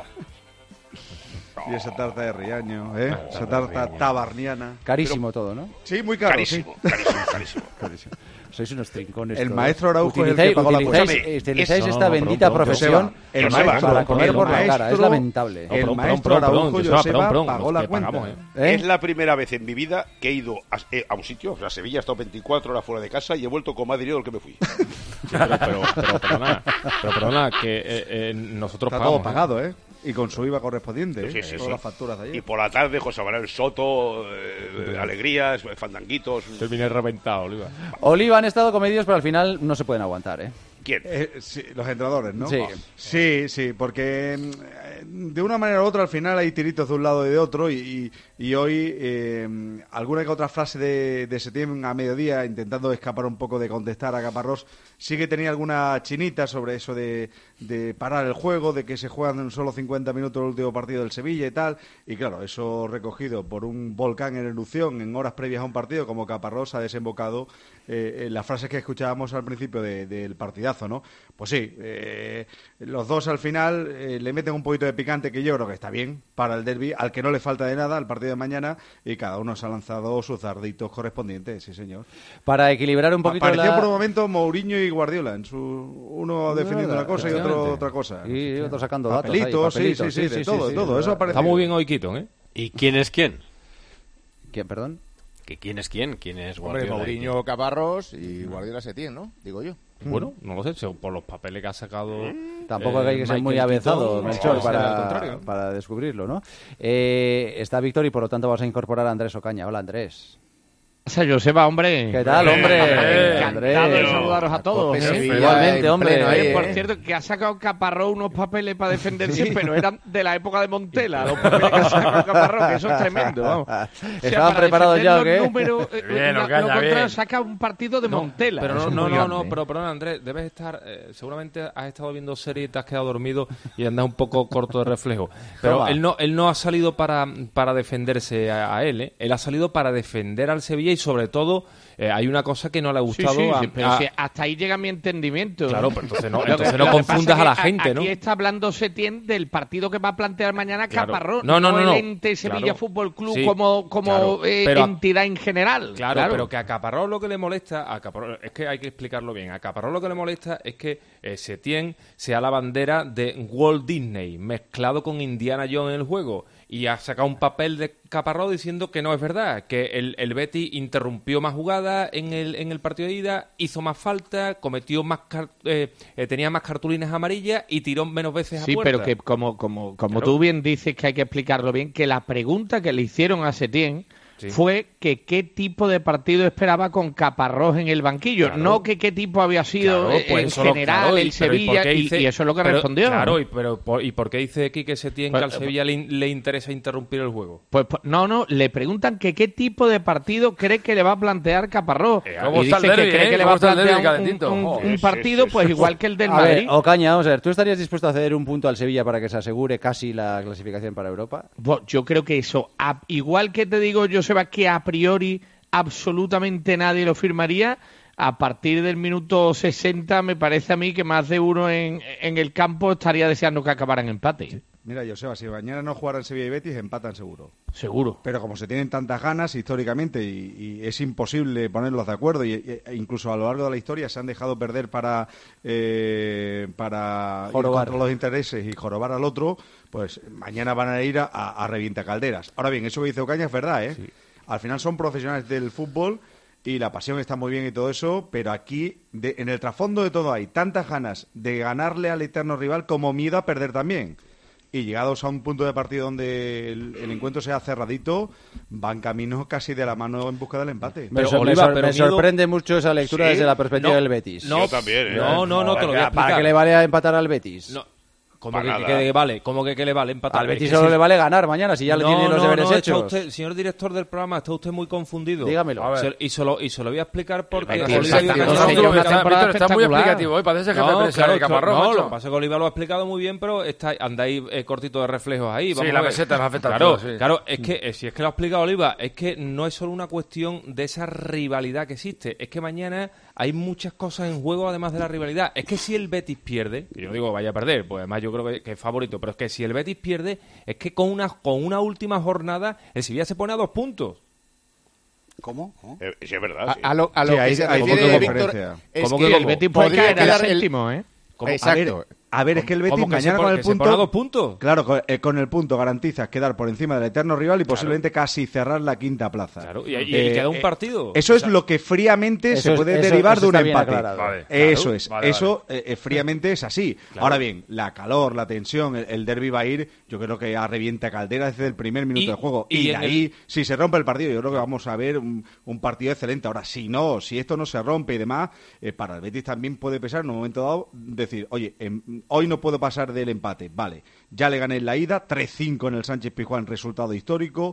Y esa tarta de riaño, ¿eh? Esa tarta tabarniana. Carísimo Pero, todo, ¿no? Sí, muy caro. Carísimo, sí. carísimo, carísimo. carísimo. Sois unos trincones. El todos. maestro Araujo es el Utilizáis- que pagó la cuenta. utilizáis- Utilizáis Eso, esta no, no, bendita perdón, profesión Joseba, el para, maestro- para comer el por la cara. Es maestro- lamentable. el No, maestro perdón, perdón, Araujo Joseba, Joseba perdón, perdón, pagó nos la que pagamos, cuenta. ¿eh? Es la primera vez en mi vida que he ido a, eh, a un sitio, o sea, a Sevilla, he estado veinticuatro horas fuera de casa y he vuelto con más dinero del que me fui. Sí, pero, pero, pero, perdona, pero perdona, que eh, eh, nosotros Está pagamos. todo pagado, ¿eh? Y con su I V A correspondiente, Sí, ¿eh? sí, Todas sí. las facturas de Y ayer. por la tarde, José Manuel Soto, eh, alegrías, fandanguitos. Terminé reventado, Oliva. Oliva han estado comedidos, pero al final no se pueden aguantar, ¿eh? ¿Quién? Eh, sí, los entrenadores, ¿no? Sí. sí, sí, porque eh, de una manera u otra al final hay tiritos de un lado y de otro y, y, y hoy eh, alguna que otra frase de, de Setién a mediodía intentando escapar un poco de contestar a Caparrós sí que tenía alguna chinita sobre eso de, de parar el juego, de que se juegan en solo cincuenta minutos el último partido del Sevilla y tal, y claro, eso recogido por un volcán en erupción en horas previas a un partido como Caparrós ha desembocado eh, en las frases que escuchábamos al principio de, del partidazo, ¿no? Pues sí, eh, los dos al final eh, le meten un poquito de picante que yo creo que está bien para el derbi, al que no le falta de nada al partido de mañana, y cada uno se ha lanzado sus darditos correspondientes, sí señor. Para equilibrar un poquito Pareció la... por un momento Mourinho y Guardiola, en su uno defendiendo una cosa y otro otra cosa. Y otro sacando datos. ahí, Papelitos, sí, papelitos, sí, sí, de todo, de todo. Eso ha Está parecido. muy bien hoy Quito, ¿eh? ¿Y quién es quién? ¿Quién, perdón? ¿Que ¿Quién es quién? ¿Quién es Hombre, Guardiola? Mourinho, Caparrós y Guardiola Setién, ¿no? Digo yo. Bueno, no lo sé, según por los papeles que ha sacado. Tampoco eh, hay que ser muy Michael avezado, Keaton, Melchor, no, será al para, contrario. para descubrirlo, ¿no? Eh, está Víctor y por lo tanto vamos a incorporar a Andrés Ocaña. Hola, Andrés. O sea, Joseba, hombre. ¿Qué tal, hombre? Encantado Andrés. de saludaros a todos. Cope ¿eh? Sevilla, igualmente, Eh, hombre. pleno, eh, Eh, Por eh. cierto, que ha sacado Caparrós unos papeles para defenderse, pero eran de la época de Montela, los papeles que ha sacado Caparrós, que eso es tremendo, vamos. O sea, ¿Estaban para preparados ya o defender qué? los números, eh, Bien, la- Ocaña, lo contrario, bien. saca un partido de No, Montela. Pero Eso no, es no, muy no, grande, no, ¿eh? pero perdón, Andrés, debes estar, eh, seguramente has estado viendo series y te has quedado dormido y andas un poco corto de reflejo. Pero Toma. él no, él no ha salido para, para defenderse a, a él, ¿eh? Él ha salido para defender al Sevilla y sobre todo eh, hay una cosa que no le ha Sí, gustado sí, a, sí, pero a- si hasta ahí llega mi entendimiento. Claro, pero entonces no- Lo que- entonces no lo que confundas pasa a la es que gente, ¿no? Aquí está hablando Setién del partido que va a plantear mañana Claro. Caparrós, No, no, no, no. el ente Sevilla Claro. Fútbol Club Sí, como, como claro. eh, Pero a- entidad en general. Claro, pero que a Caparrós lo que le molesta, a Caparrós, es que hay que explicarlo bien, a Caparrós lo que le molesta es que eh, Setién sea la bandera de Walt Disney mezclado con Indiana Jones en el juego y ha sacado un papel de Caparrós diciendo que no es verdad, que el, el Betis interrumpió más jugadas en el, en el partido de ida, hizo más falta, cometió más car- eh, eh, tenía más cartulinas amarillas y tiró menos veces Sí, a puerta. pero que como, como, como Claro. tú bien dices que hay que explicarlo bien, que la pregunta que le hicieron a Setién Sí. fue que qué tipo de partido esperaba con Caparrós en el banquillo, Claro. no que qué tipo había sido Claro, eh, pues en eso lo- general claro, y- el pero ¿y por Sevilla qué y, dice- y eso es lo que pero- respondió. Claro, y, pero, por- ¿y por qué dice Quique Setién Pues, que al Sevilla le, le interesa interrumpir el juego? Pues, pues, no, no, le preguntan que qué tipo de partido cree que le va a plantear Caparrós. ¿Cómo y está dice el que derbi, cree eh? que le va ¿Cómo a está el derbi plantear un, calentito? un- Joder, un sí, partido sí, pues sí. igual que el del A Madrid. ver, Ocaña, vamos a ver, ¿tú estarías dispuesto a ceder un punto al Sevilla para que se asegure casi la clasificación para Europa? Bo- Yo creo que eso, a- igual que te digo, Joseba, que a priori absolutamente nadie lo firmaría, a partir del minuto sesenta me parece a mí que más de uno en, en el campo estaría deseando que acabaran empate. Mira, Joseba, si mañana no jugaran Sevilla y Betis, empatan seguro. Seguro. Pero como se tienen tantas ganas históricamente y, y es imposible ponerlos de acuerdo, y, y- e incluso a lo largo de la historia se han dejado perder para, eh, para ir Jorobar. contra los intereses y jorobar al otro, pues mañana van a ir a, a, a revientacalderas. Ahora bien, eso que dice Ocaña es verdad, ¿eh? Al final son profesionales del fútbol y la pasión está muy bien y todo eso, pero aquí, de- en el trasfondo de todo hay tantas ganas de ganarle al eterno rival como miedo a perder también. Y llegados a un punto de partido donde el, el encuentro sea cerradito, van camino casi de la mano en busca del empate. Me, sor- me sor- me sorprende mucho esa lectura Sí. desde la perspectiva No, del Betis. no, Yo también, ¿eh? no, no, no, te lo voy a ¿Para explicar. qué le vale a empatar al Betis? No. ¿Cómo Para que, nada. que le vale? ¿Cómo que, que le vale empatar? Al Betis Es que solo si- le vale ganar mañana, si ya le No, tiene los no, deberes no, está hechos. usted, señor director del programa, está usted muy confundido. Dígamelo. A ver. Se- y, se lo, y se lo voy a explicar porque... Betis, Oliva- exactamente. No, No, no, no, no, una temporada Víctor, está muy espectacular. explicativo hoy, parece jefe de prensa de Caparrós, No, macho. lo que pasa es que Oliva lo ha explicado muy bien, pero está, andáis eh, cortito de reflejos ahí. Sí, Vamos la a ver. meseta nos afecta a claro, todos, sí. Claro, es que eh, si es que lo ha explicado Oliva, es que no es solo una cuestión de esa rivalidad que existe, es que mañana hay muchas cosas en juego además de la rivalidad. Es que si el Betis pierde, que yo digo vaya a perder, pues además yo creo que, que es favorito, pero es que si el Betis pierde, es que con una, con una última jornada el Sevilla se pone a dos puntos. ¿Cómo? ¿Cómo? Eh, sí, es verdad. A, Sí. a lo, a lo Sí, que hay- se hay refiere poca Víctor diferencia. es ¿Cómo que, que el Betis puede podría caer a quedar el- séptimo, ¿eh? ¿Cómo? Exacto. A ver, A ver, es que el Betis ¿Cómo que se mañana pone- con el que se punto... pone a dos puntos? Claro, con, eh, con el punto garantizas quedar por encima del eterno rival y posiblemente casi cerrar la quinta plaza. Claro, y- y- y queda un partido. Eso O es sea, lo que fríamente eso se es- puede eso- derivar eso de un está bien empate. aclarado. Vale, Eso claro, es, vale, eso eh, eh, fríamente es así. Claro. Ahora bien, la calor, la tensión, el, el derbi va a ir, yo creo que a revienta caldera desde el primer minuto Y- de juego. y Y, de en ahí, el- si se rompe el partido, yo creo que vamos a ver un, un partido excelente. Ahora, si no, si esto no se rompe y demás, eh, para el Betis también puede pesar en un momento dado decir, oye, em, hoy no puedo pasar del empate, vale. Ya le gané en la ida, tres cinco en el Sánchez Pizjuán, resultado histórico.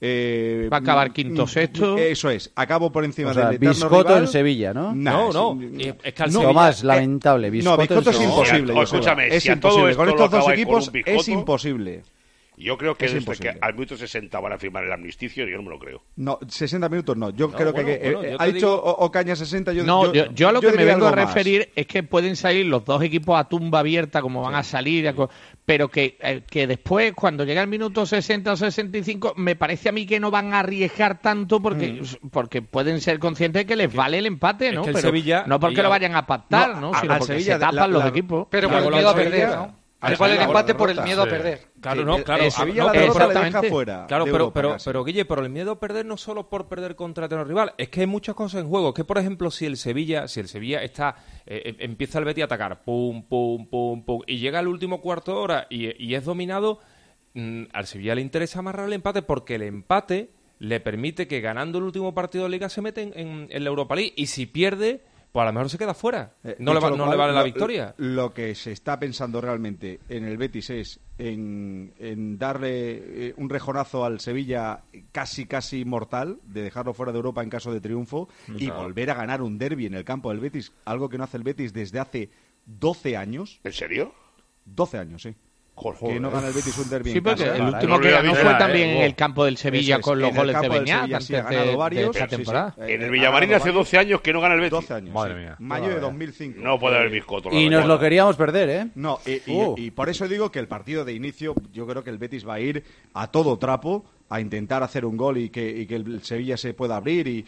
Eh, Va a acabar mm, quinto, mm, sexto. Eso es, acabo por encima O sea, del eterno Biscotto rival. en Sevilla, ¿no? Nah, No, no. sí, Es que al no, Sevilla- Tomás, eh, lamentable. no, Biscotto, Biscotto es en Sevilla. imposible. Si a- yo escúchame, creo. es si a todo imposible. esto Con lo estos dos acabáis con equipos un Biscotto, es imposible. Yo creo que Es desde imposible. que al minuto sesenta van a firmar el amnisticio, yo no me lo creo. No, sesenta minutos no. Yo No, creo bueno, que, que, bueno, eh, yo ha te dicho digo- O- Ocaña sesenta. Yo, No, yo, yo a lo que me diría vengo a algo más. referir es que pueden salir los dos equipos a tumba abierta como van a salir, a co- pero que, eh, que después, cuando llega el minuto sesenta o sesenta y cinco, me parece a mí que no van a arriesgar tanto porque, porque pueden ser conscientes de que les vale el empate, ¿no? que el Pero Sevilla- no porque y lo a- vayan a pactar, No, ¿no? a- Sino al porque Sevilla, se tapan la- los la- equipos. Pero por Claro, el la miedo a derrota. perder, ¿no? Al Igual el Sevilla, empate la por el derrota. miedo a Sí. perder. Claro, Sí, no, el- claro. el ah, Sevilla no, la pero- derrota le deja exactamente. fuera. Claro, de pero, Europa pero, casi. pero Guille, pero el miedo a perder no solo por perder contra el rival, es que hay muchas cosas en juego. Que por ejemplo, si el Sevilla, si el Sevilla está, eh, empieza el Betis a atacar, pum, pum, pum, pum, y llega al último cuarto de hora y, y es dominado, mm, al Sevilla le interesa amarrar el empate porque el empate le permite que ganando el último partido de Liga se mete en, en- en la Europa League y si pierde, pues a lo mejor se queda fuera. Eh, No, le, dicho va- lo no cual, le vale la lo- victoria. Lo que se está pensando realmente en el Betis es en, en darle eh, un rejonazo al Sevilla casi casi mortal, de dejarlo fuera de Europa en caso de triunfo y Claro. volver a ganar un derbi en el campo del Betis, algo que no hace el Betis desde hace doce años. ¿En serio? doce años, sí. Joder. Que no gana el Betis un derbi Sí, en porque casa. el ¿eh? último que ganó fue también en el campo del Sevilla Eso es, con los en el goles de campo del Beñat Sevilla antes sí ha de, ganado de varios, esta sí, sí. temporada. Eh, En el ha Villamarín ganado hace varios. doce años que no gana el Betis. doce años. Madre sí. mía. Mayo de dos mil cinco. No puede haber Eh, Biscotto. Y nos lo queríamos perder, ¿eh? No, y, y- Uh. y por eso digo que el partido de inicio, yo creo que el Betis va a ir a todo trapo a intentar hacer un gol y que, y que el Sevilla se pueda abrir y,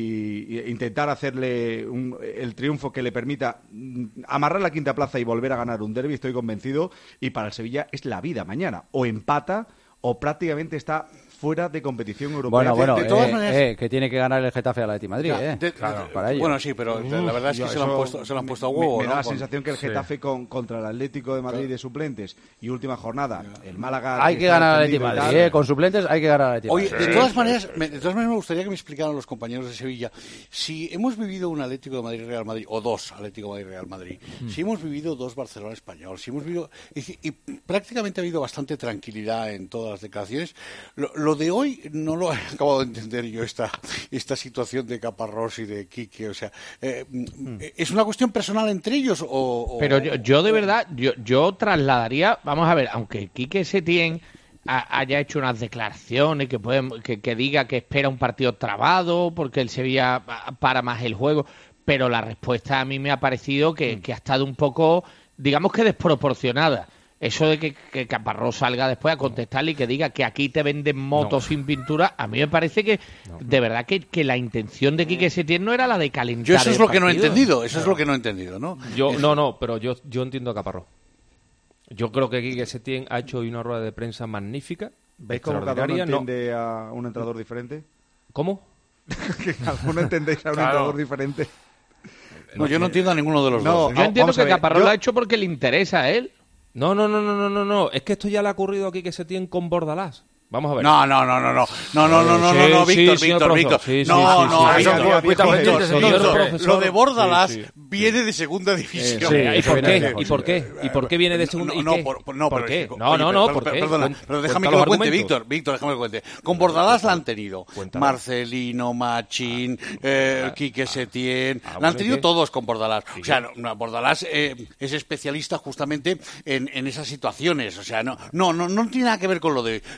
y- y intentar hacerle un- el triunfo que le permita mm, amarrar la quinta plaza y volver a ganar un derbi, estoy convencido. Y para el Sevilla es la vida mañana. O empata o prácticamente está fuera de competición europea. Bueno, bueno, de todas eh, maneras- eh, que tiene que ganar el Getafe al Atleti Madrid, Ya, ¿eh? de- Claro, de- para ello. Bueno, sí, pero la verdad es que Yo se lo, han eso puesto, se lo han puesto a me- huevo, Me, ¿no? da la Con- sensación que el Sí. Getafe con, contra el Atlético de Madrid de suplentes y última jornada, el Málaga... Hay que está ganar al Atleti defendido y Madrid, tal. ¿eh? Con suplentes hay que ganar al Atleti Oye, Madrid. de todas maneras, me, de todas maneras me gustaría que me explicaran los compañeros de Sevilla si hemos vivido un Atlético de Madrid Real Madrid o dos Atlético de Madrid Real Madrid, si hemos vivido dos Barcelona Español, si hemos vivido y, y prácticamente ha habido bastante tranquilidad en todas las declaraciones. Lo, lo de hoy no lo he acabado de entender yo esta esta situación de Caparrós y de Quique, o sea, eh, es una cuestión personal entre ellos o, o- Pero yo, yo de verdad, yo, yo trasladaría, vamos a ver, aunque Quique Setién ha- haya hecho unas declaraciones que, pueden, que, que diga que espera un partido trabado porque el Sevilla para más el juego, pero la respuesta a mí me ha parecido que, que ha estado un poco, digamos que desproporcionada. Eso de que, que Caparrós salga después a contestarle y que diga que aquí te venden motos No. sin pintura, a mí me parece que de verdad que, que la intención de Quique Setién no era la de calentar. yo eso es el lo que no he partido. entendido, eso es lo que no he entendido, ¿no? Yo, Es- no, no, pero yo, yo entiendo a Caparrós. Yo creo que Quique Setién ha hecho hoy una rueda de prensa magnífica, ¿Veis cómo cada uno extraordinaria. No- entiende a un entrenador diferente? ¿Cómo? Que alguno entendéis a un Claro. entrenador diferente. No, yo no entiendo a ninguno de los No, dos. ¿eh? Yo entiendo Vamos a que ver, Caparrós yo- lo ha hecho porque le interesa a él. No, no, no, no, no, no, no. Es que esto ya le ha ocurrido aquí que Setién con Bordalás. Vamos a ver. No, no, no, no, no, no, no, no, no, Sí, no, no, sí, Víctor, señor Víctor, profesor. Víctor. Sí, sí, no, sí, no, sí, eso sí, no, sí, Víctor, perfectamente, Víctor, señor Víctor, profesor. lo de Bordalás Sí, sí. viene de segunda división. Sí, ¿Y eso por viene qué? de ¿Y por qué? ¿Y por qué viene de segundo? No, ¿Y no, qué? por, por- no, ¿Por pero qué? es que- No, oye, no, pero- no, pero- ¿por qué? Perdona, Cuen- pero déjame cuenta que los lo cuente, argumentos. Víctor, Víctor, déjame que lo cuente. Con Bordalás la han tenido. Cuéntalo. Marcelino, Machín, eh, Quique Setién, Ah, la han bueno, ¿y tenido qué? todos con Bordalás. ¿Y O sea, qué? no, no, Bordalás eh, es especialista justamente en, en esas situaciones. O sea, no, no, no, no tiene nada que ver con lo de hoy. Yo lo que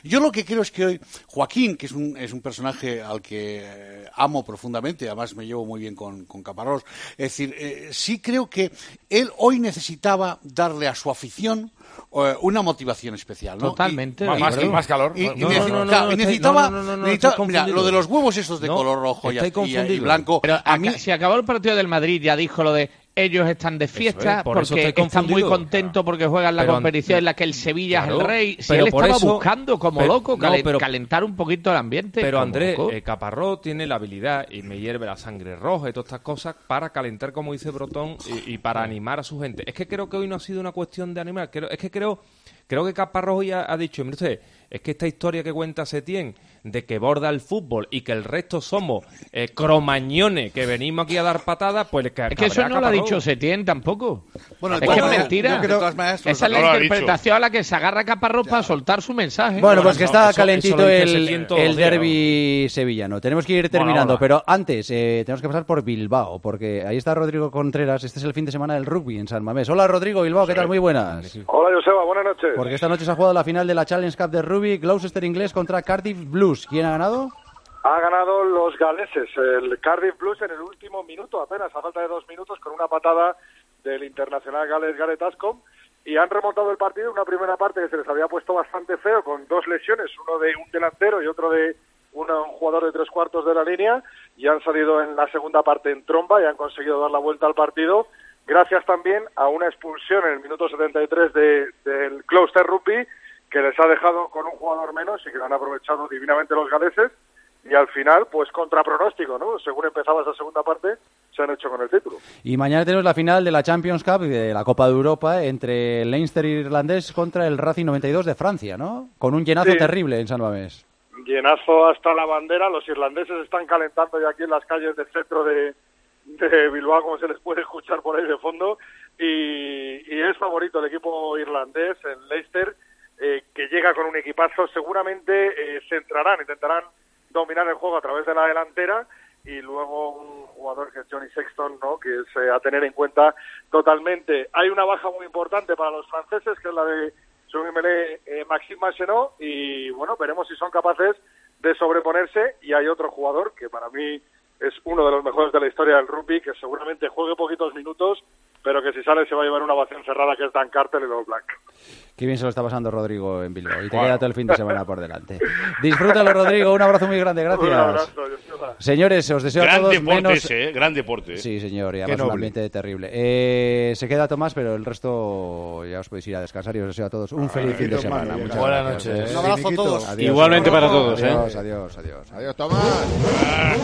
que creo es que hoy Joaquín, que es un, es un personaje al que eh, amo profundamente, además me llevo muy bien con, con Caparrós, es decir, eh, sí creo que él hoy necesitaba darle a su afición eh, una motivación especial, ¿no? Totalmente. Y, más, y, más calor. Y, no, y no, necesitaba, no, no, no, necesitaba, no, no, no, no, necesitaba mira, lo de los huevos esos de no, color rojo y, y, y blanco. Pero a mí, si acabó el partido del Madrid, ya dijo lo de ellos están de fiesta es, por porque están muy contentos porque juegan la pero, competición en la que el Sevilla claro, es el rey. Si pero él por estaba eso, buscando como pero, loco no, calen, pero, calentar un poquito el ambiente. Pero como Andrés, loco. eh, Caparrós tiene la habilidad, y me hierve la sangre roja y todas estas cosas, para calentar, como dice Brotón, y, y para animar a su gente. Es que creo que hoy no ha sido una cuestión de animar. Creo, es que creo, creo que Caparrós hoy ha, ha dicho, mire usted, es que esta historia que cuenta Setién de que borda el fútbol y que el resto somos eh, cromañones que venimos aquí a dar patadas, pues que es que eso no lo ha dicho Setién tampoco. Bueno, es que es mentira. Creo, Esa es la no interpretación a la que se agarra Caparrós para soltar su mensaje. Bueno, pues que está eso, calentito eso el, el derbi sevillano. Tenemos que ir terminando, bueno, pero antes eh, tenemos que pasar por Bilbao, porque ahí está Rodrigo Contreras. Este es el fin de semana del rugby en San Mamés. Hola, Rodrigo, Bilbao, ¿qué tal? Muy buenas. Hola, Joseba, buenas noches. Porque esta noche se ha jugado la final de la Challenge Cup de rugby, Gloucester inglés contra Cardiff Blues. ¿Quién ha ganado? Ha ganado los galeses, el Cardiff Blues en el último minuto, apenas a falta de dos minutos, con una patada del internacional gales Gareth Ascombe, y han remontado el partido en una primera parte que se les había puesto bastante feo, con dos lesiones, uno de un delantero y otro de una, un jugador de tres cuartos de la línea, y han salido en la segunda parte en tromba y han conseguido dar la vuelta al partido, gracias también a una expulsión en el minuto setenta y tres de, del Gloucester Rugby, que les ha dejado con un jugador menos y que lo han aprovechado divinamente los galeses. Y al final, pues contra pronóstico, ¿no? Según empezaba esa segunda parte, se han hecho con el título. Y mañana tenemos la final de la Champions Cup, de la Copa de Europa, entre el Leinster irlandés contra el Racing noventa y dos de Francia, ¿no? Con un llenazo sí. terrible en San Mamés. Llenazo hasta la bandera. Los irlandeses están calentando ya aquí en las calles del centro de, de Bilbao, como se les puede escuchar por ahí de fondo. Y, y es favorito el equipo irlandés, el Leicester, eh, que llega con un equipazo. Seguramente eh, se entrarán, intentarán dominar el juego a través de la delantera, y luego un jugador que es Johnny Sexton, ¿no? Que es eh, a tener en cuenta totalmente. Hay una baja muy importante para los franceses, que es la de su M L E, eh, Maxime Machenot, y bueno, veremos si son capaces de sobreponerse. Y hay otro jugador que para mí es uno de los mejores de la historia del rugby, que seguramente juegue poquitos minutos, pero que si sale se va a llevar una ovación cerrada, que es Dan Carter y los Black. Qué bien se lo está pasando Rodrigo en Bilbao, y te bueno. queda todo el fin de semana por delante. Disfrútalo, Rodrigo, un abrazo muy grande, gracias. Un abrazo, señores, os deseo gran a todos deporte menos... ese, ¿eh? Gran deporte. ¿eh? Sí, señor, y además un ambiente terrible. Eh, se queda Tomás, pero el resto ya os podéis ir a descansar, y os deseo a todos un feliz ah, fin de semana. Muchas buenas noches. Un abrazo a todos. Adiós, Igualmente para todos. Adiós, ¿eh? adiós, adiós. Adiós, Tomás.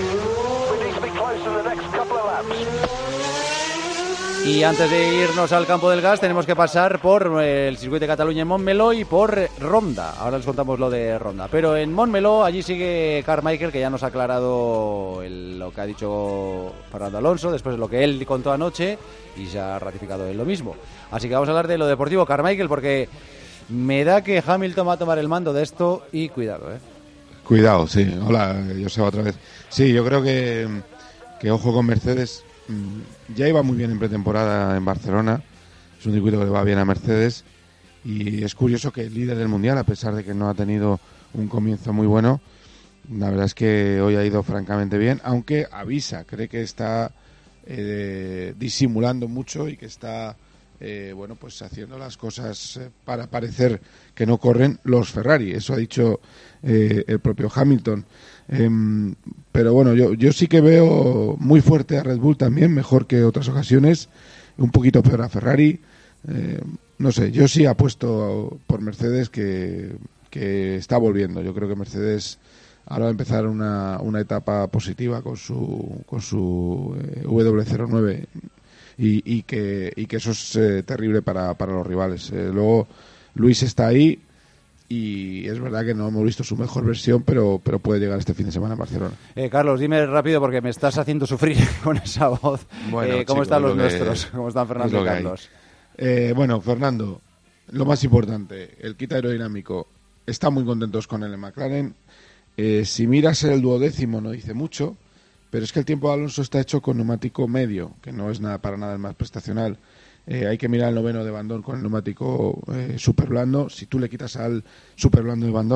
Y antes de irnos al campo del gas tenemos que pasar por el circuito de Cataluña en Montmeló y por Ronda. Ahora les contamos lo de Ronda. Pero en Montmeló allí sigue Carmichael, que ya nos ha aclarado el, lo que ha dicho Fernando Alonso después de lo que él contó anoche, y se ha ratificado él lo mismo. Así que vamos a hablar de lo deportivo, Carmichael, porque me da que Hamilton va a tomar el mando de esto, y cuidado, ¿eh? Cuidado, sí. Hola, Joseba, otra vez. Sí, yo creo que, que ojo con Mercedes. Ya iba muy bien en pretemporada en Barcelona, es un circuito que le va bien a Mercedes, y es curioso que el líder del Mundial, a pesar de que no ha tenido un comienzo muy bueno, la verdad es que hoy ha ido francamente bien, aunque avisa, cree que está eh, disimulando mucho y que está eh, bueno, pues haciendo las cosas eh, para parecer que no corren los Ferrari. Eso ha dicho eh, el propio Hamilton. Eh, pero bueno, yo, yo sí que veo muy fuerte a Red Bull también, mejor que otras ocasiones, un poquito peor a Ferrari. Eh, no sé, yo sí apuesto por Mercedes, que, que está volviendo. Yo creo que Mercedes ahora va a empezar una, una etapa positiva con su, con su eh, W cero nueve, y, y, que, y que eso es eh, terrible para, para los rivales. Eh, luego Luis está ahí, y es verdad que no hemos visto su mejor versión, pero pero puede llegar este fin de semana en Barcelona. Eh, Carlos, dime rápido, porque me estás haciendo sufrir con esa voz. Bueno, eh, ¿Cómo chico, están los nuestros? ¿Cómo están Fernando y Carlos? Eh, bueno, Fernando, lo más importante, el kit aerodinámico. Están muy contentos con él en McLaren. Eh, si miras el duodécimo no dice mucho, pero es que el tiempo de Alonso está hecho con neumático medio, que no es nada para nada el más prestacional. Eh, hay que mirar el noveno de Bandor con el neumático eh, super blando. Si tú le quitas al super blando de Bandor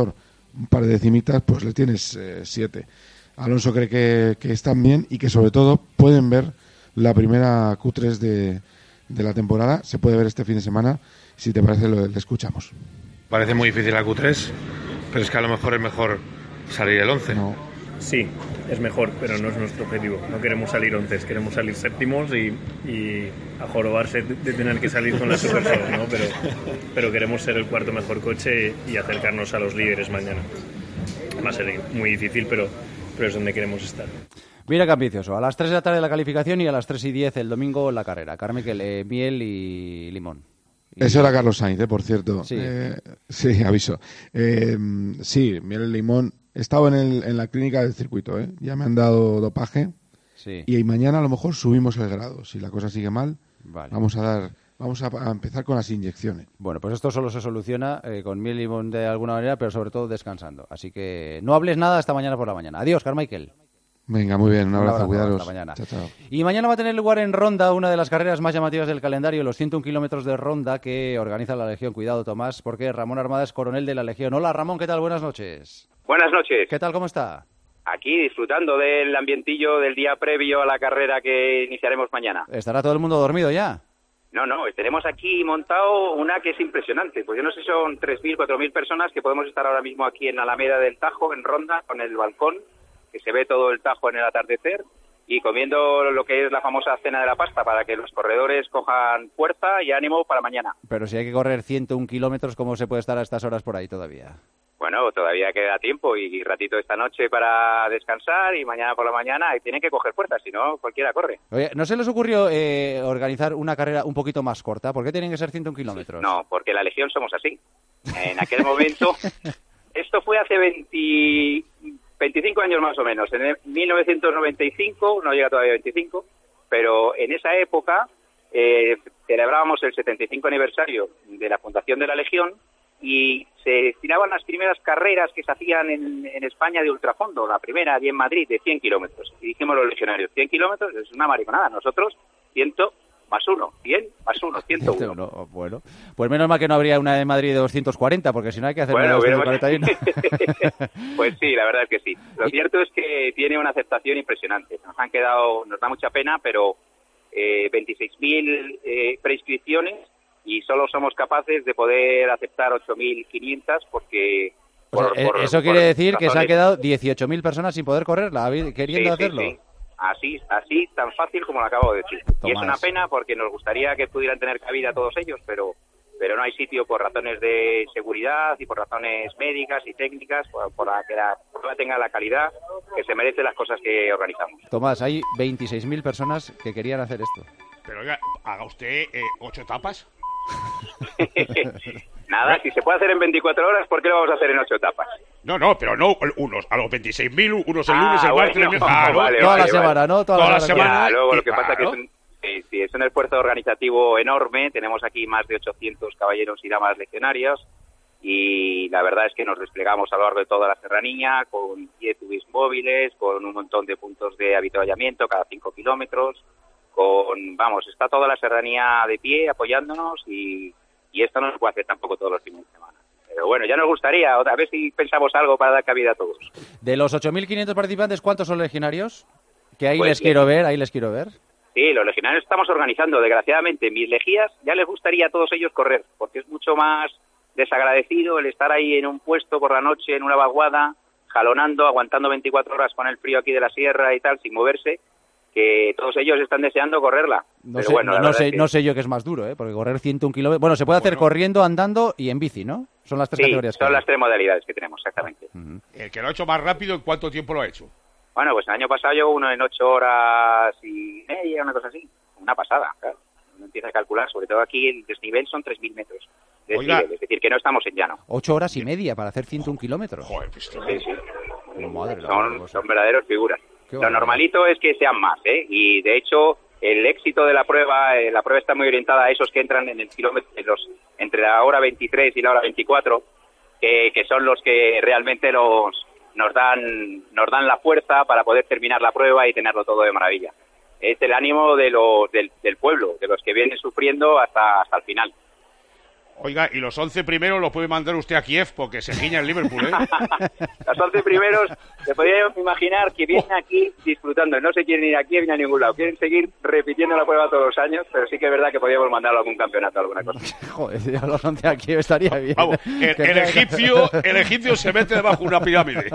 un par de decimitas, pues le tienes eh, siete. Alonso cree que, que están bien y que sobre todo pueden ver la primera Q tres de, de la temporada. Se puede ver este fin de semana. Si te parece, lo, le escuchamos. Parece muy difícil la Q tres, pero es que a lo mejor es mejor salir el once. No. Sí, es mejor, pero no es nuestro objetivo. No queremos salir once, queremos salir séptimos y, y a jorobarse de tener que salir con la Super Soul, ¿no? Pero, pero queremos ser el cuarto mejor coche y acercarnos a los líderes mañana. Va a ser muy difícil, pero, pero es donde queremos estar. Mira qué ambicioso. A las tres de la tarde la calificación y a las tres y diez el domingo la carrera. Carmichael, eh, miel y limón. Y... Eso era Carlos Sainz, ¿eh? Por cierto. Sí, eh, sí aviso. Eh, sí, miel y limón. He estado en, el, en la clínica del circuito, ¿eh? Ya me han dado dopaje. Sí. Y mañana a lo mejor subimos el grado. Si la cosa sigue mal, vale. vamos a dar, vamos a, a empezar con las inyecciones. Bueno, pues esto solo se soluciona eh, con miel y limón de alguna manera, pero sobre todo descansando. Así que no hables nada hasta mañana por la mañana. Adiós, Carmichael. Venga, muy bien, un abrazo, un abrazo cuidaros. Hasta mañana. Chao, chao. Y mañana va a tener lugar en Ronda una de las carreras más llamativas del calendario, los ciento un kilómetros de Ronda que organiza la Legión. Cuidado, Tomás, porque Ramón Armada es coronel de la Legión. Hola, Ramón, ¿qué tal? Buenas noches. Buenas noches. ¿Qué tal? ¿Cómo está? Aquí disfrutando del ambientillo del día previo a la carrera que iniciaremos mañana. ¿Estará todo el mundo dormido ya? No, no, tenemos aquí montado una que es impresionante. Pues yo no sé, son tres mil, cuatro mil personas que podemos estar ahora mismo aquí en Alameda del Tajo, en Ronda, con el balcón, que se ve todo el Tajo en el atardecer, y comiendo lo que es la famosa cena de la pasta para que los corredores cojan fuerza y ánimo para mañana. Pero si hay que correr ciento un kilómetros, ¿cómo se puede estar a estas horas por ahí todavía? Bueno, todavía queda tiempo y ratito esta noche para descansar y mañana por la mañana y tienen que coger fuerza, si no cualquiera corre. Oye, ¿no se les ocurrió eh, organizar una carrera un poquito más corta? ¿Por qué tienen que ser ciento un kilómetros? No, porque la Legión somos así. En aquel momento, esto fue hace veinte, veinticinco años más o menos, en mil novecientos noventa y cinco, no llega todavía a veinticinco, pero en esa época eh, celebrábamos el setenta y cinco aniversario de la fundación de la Legión y se destinaban las primeras carreras que se hacían en, en España de ultrafondo, la primera allí en Madrid de cien kilómetros. Y dijimos los legionarios, cien kilómetros es una mariconada, nosotros cien más uno, cien más uno, ciento uno. Bueno, pues menos mal que no habría una de Madrid de doscientos cuarenta, porque si no hay que hacer bueno, una de doscientos cuarenta y uno. Pues sí, la verdad es que sí. Lo cierto es que tiene una aceptación impresionante. Nos han quedado, nos da mucha pena, pero eh, veintiséis mil eh, preinscripciones y solo somos capaces de poder aceptar ocho mil quinientas porque... Por, sea, por, eso por, quiere por decir razones... que se han quedado dieciocho mil personas sin poder correrla, queriendo sí, hacerlo. Sí, sí. Así, así tan fácil como lo acabo de decir. Tomás. Y es una pena porque nos gustaría que pudieran tener cabida todos ellos, pero pero no hay sitio por razones de seguridad y por razones médicas y técnicas, por, por la que la prueba tenga la calidad que se merece las cosas que organizamos. Tomás, hay veintiséis mil personas que querían hacer esto. Pero oiga, haga usted eh, ocho etapas. Nada, si se puede hacer en veinticuatro horas, ¿por qué lo vamos a hacer en ocho etapas? No, no, pero no unos a los veintiséis mil, unos el lunes, ah, el martes, bueno, el ah, no, vale, toda vale, la semana, vale. ¿no? Toda, toda la, la semana. Ya, luego lo que claro. pasa que es un, sí, sí, es un esfuerzo organizativo enorme. Tenemos aquí más de ochocientos caballeros y damas legionarios y la verdad es que nos desplegamos a lo largo de toda la serranía con diez U B Is móviles, con un montón de puntos de avituallamiento cada cinco kilómetros, con, vamos, está toda la serranía de pie apoyándonos y, y esto no se puede hacer tampoco todos los fines de semana. Pero bueno, ya nos gustaría, a ver si pensamos algo para dar cabida a todos. De los ocho mil quinientos participantes, ¿cuántos son legionarios? Que ahí pues les quiero ver, ahí les quiero ver. Sí, los legionarios estamos organizando, desgraciadamente. En mis legías ya les gustaría a todos ellos correr, porque es mucho más desagradecido el estar ahí en un puesto por la noche, en una vaguada, jalonando, aguantando veinticuatro horas con el frío aquí de la sierra y tal, sin moverse, que todos ellos están deseando correrla. No, Pero sé, bueno, no, no, sé, es que... no sé yo qué es más duro, ¿eh? Porque correr ciento un kilómetros... Bueno, se puede hacer bueno. corriendo, andando y en bici, ¿no? Son las tres sí, categorías. son que las tres modalidades que tenemos, exactamente. Uh-huh. El que lo ha hecho más rápido, ¿en cuánto tiempo lo ha hecho? Bueno, pues el año pasado llegó uno en ocho horas y media, una cosa así. Una pasada, claro. Uno empieza a calcular, sobre todo aquí el desnivel son tres mil metros. Desnivel, es decir, que no estamos en llano. Ocho horas y media para hacer ciento un kilómetros. Joder, pues, sí, sí. Madre son, son verdaderos figuras. Qué Lo barbaridad. normalito es que sean más, ¿eh? Y de hecho, el éxito de la prueba, eh, la prueba está muy orientada a esos que entran en el kilómetro, en los, entre la hora veintitrés y la hora veinticuatro, que, que son los que realmente los nos dan nos dan la fuerza para poder terminar la prueba y tenerlo todo de maravilla. Es el ánimo de los del, del pueblo, de los que vienen sufriendo hasta, hasta el final. Oiga, y los once primeros los puede mandar usted a Kiev porque se giña el Liverpool, ¿eh? Los once primeros, se podría imaginar que vienen aquí disfrutando. No se quieren ir a Kiev ni a ningún lado. Quieren seguir repitiendo la prueba todos los años, pero sí que es verdad que podríamos mandarlo a algún campeonato, alguna cosa. Joder, ya los once a Kiev estaría bien. Vamos, el, el, egipcio, el egipcio se mete debajo de una pirámide.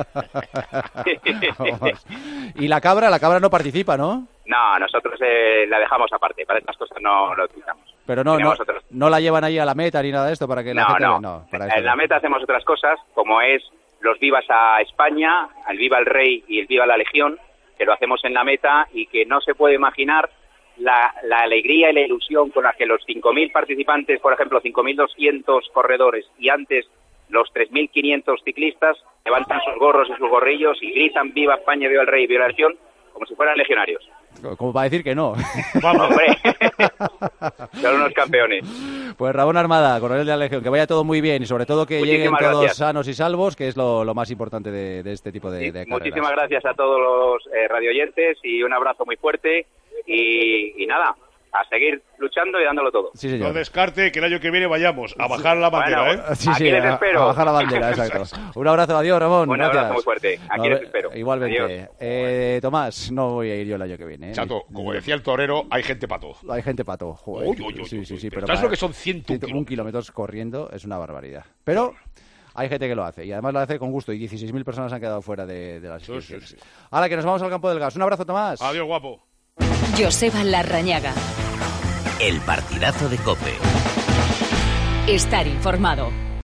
Y la cabra, la cabra no participa, ¿no? No, nosotros eh, la dejamos aparte. Para estas cosas no lo utilizamos. Pero no, no, no la llevan ahí a la meta ni nada de esto para que la no, gente... No, no. Para en la no. meta hacemos otras cosas, como es los vivas a España, el viva el rey y el viva la legión, que lo hacemos en la meta y que no se puede imaginar la, la alegría y la ilusión con la que los cinco mil participantes, por ejemplo, cinco mil doscientos corredores y antes los tres mil quinientos ciclistas, levantan sus gorros y sus gorrillos y gritan viva España, viva el rey y viva la legión, como si fueran legionarios. Como para decir que no. Vamos, hombre. Son unos campeones. Pues Ramón Armada, coronel de la Legión, que vaya todo muy bien y sobre todo que Muchísimas lleguen todos gracias. sanos y salvos, que es lo, lo más importante de, de este tipo de, Sí, de carreras. muchísimas gracias a todos los eh, radioyentes y un abrazo muy fuerte y, y nada, a seguir luchando y dándolo todo. Sí, señor. No descarte que el año que viene vayamos a bajar la bandera, Bueno, ¿eh? Sí, aquí sí, les a, espero. a bajar la bandera, exacto. Un abrazo, adiós, Ramón. Un gracias. abrazo muy fuerte. Aquí les espero. Igualmente. Adiós. Eh, Tomás, no voy a ir yo el año que viene. ¿eh? Chato, como decía el torero, hay gente para todo. Hay gente pato, joder. Uy, uy, uy, sí, sí, sí, pero pero ¿sabes para- lo que son ciento un ciento un kilómetros corriendo? Es una barbaridad. Pero hay gente que lo hace y además lo hace con gusto y dieciséis mil personas han quedado fuera de, de las Sí, inscripciones. sí, sí. Ahora que nos vamos al campo del gas. Un abrazo, Tomás. Adiós, guapo. Joseba Larrañaga. El partidazo de COPE. Estar informado.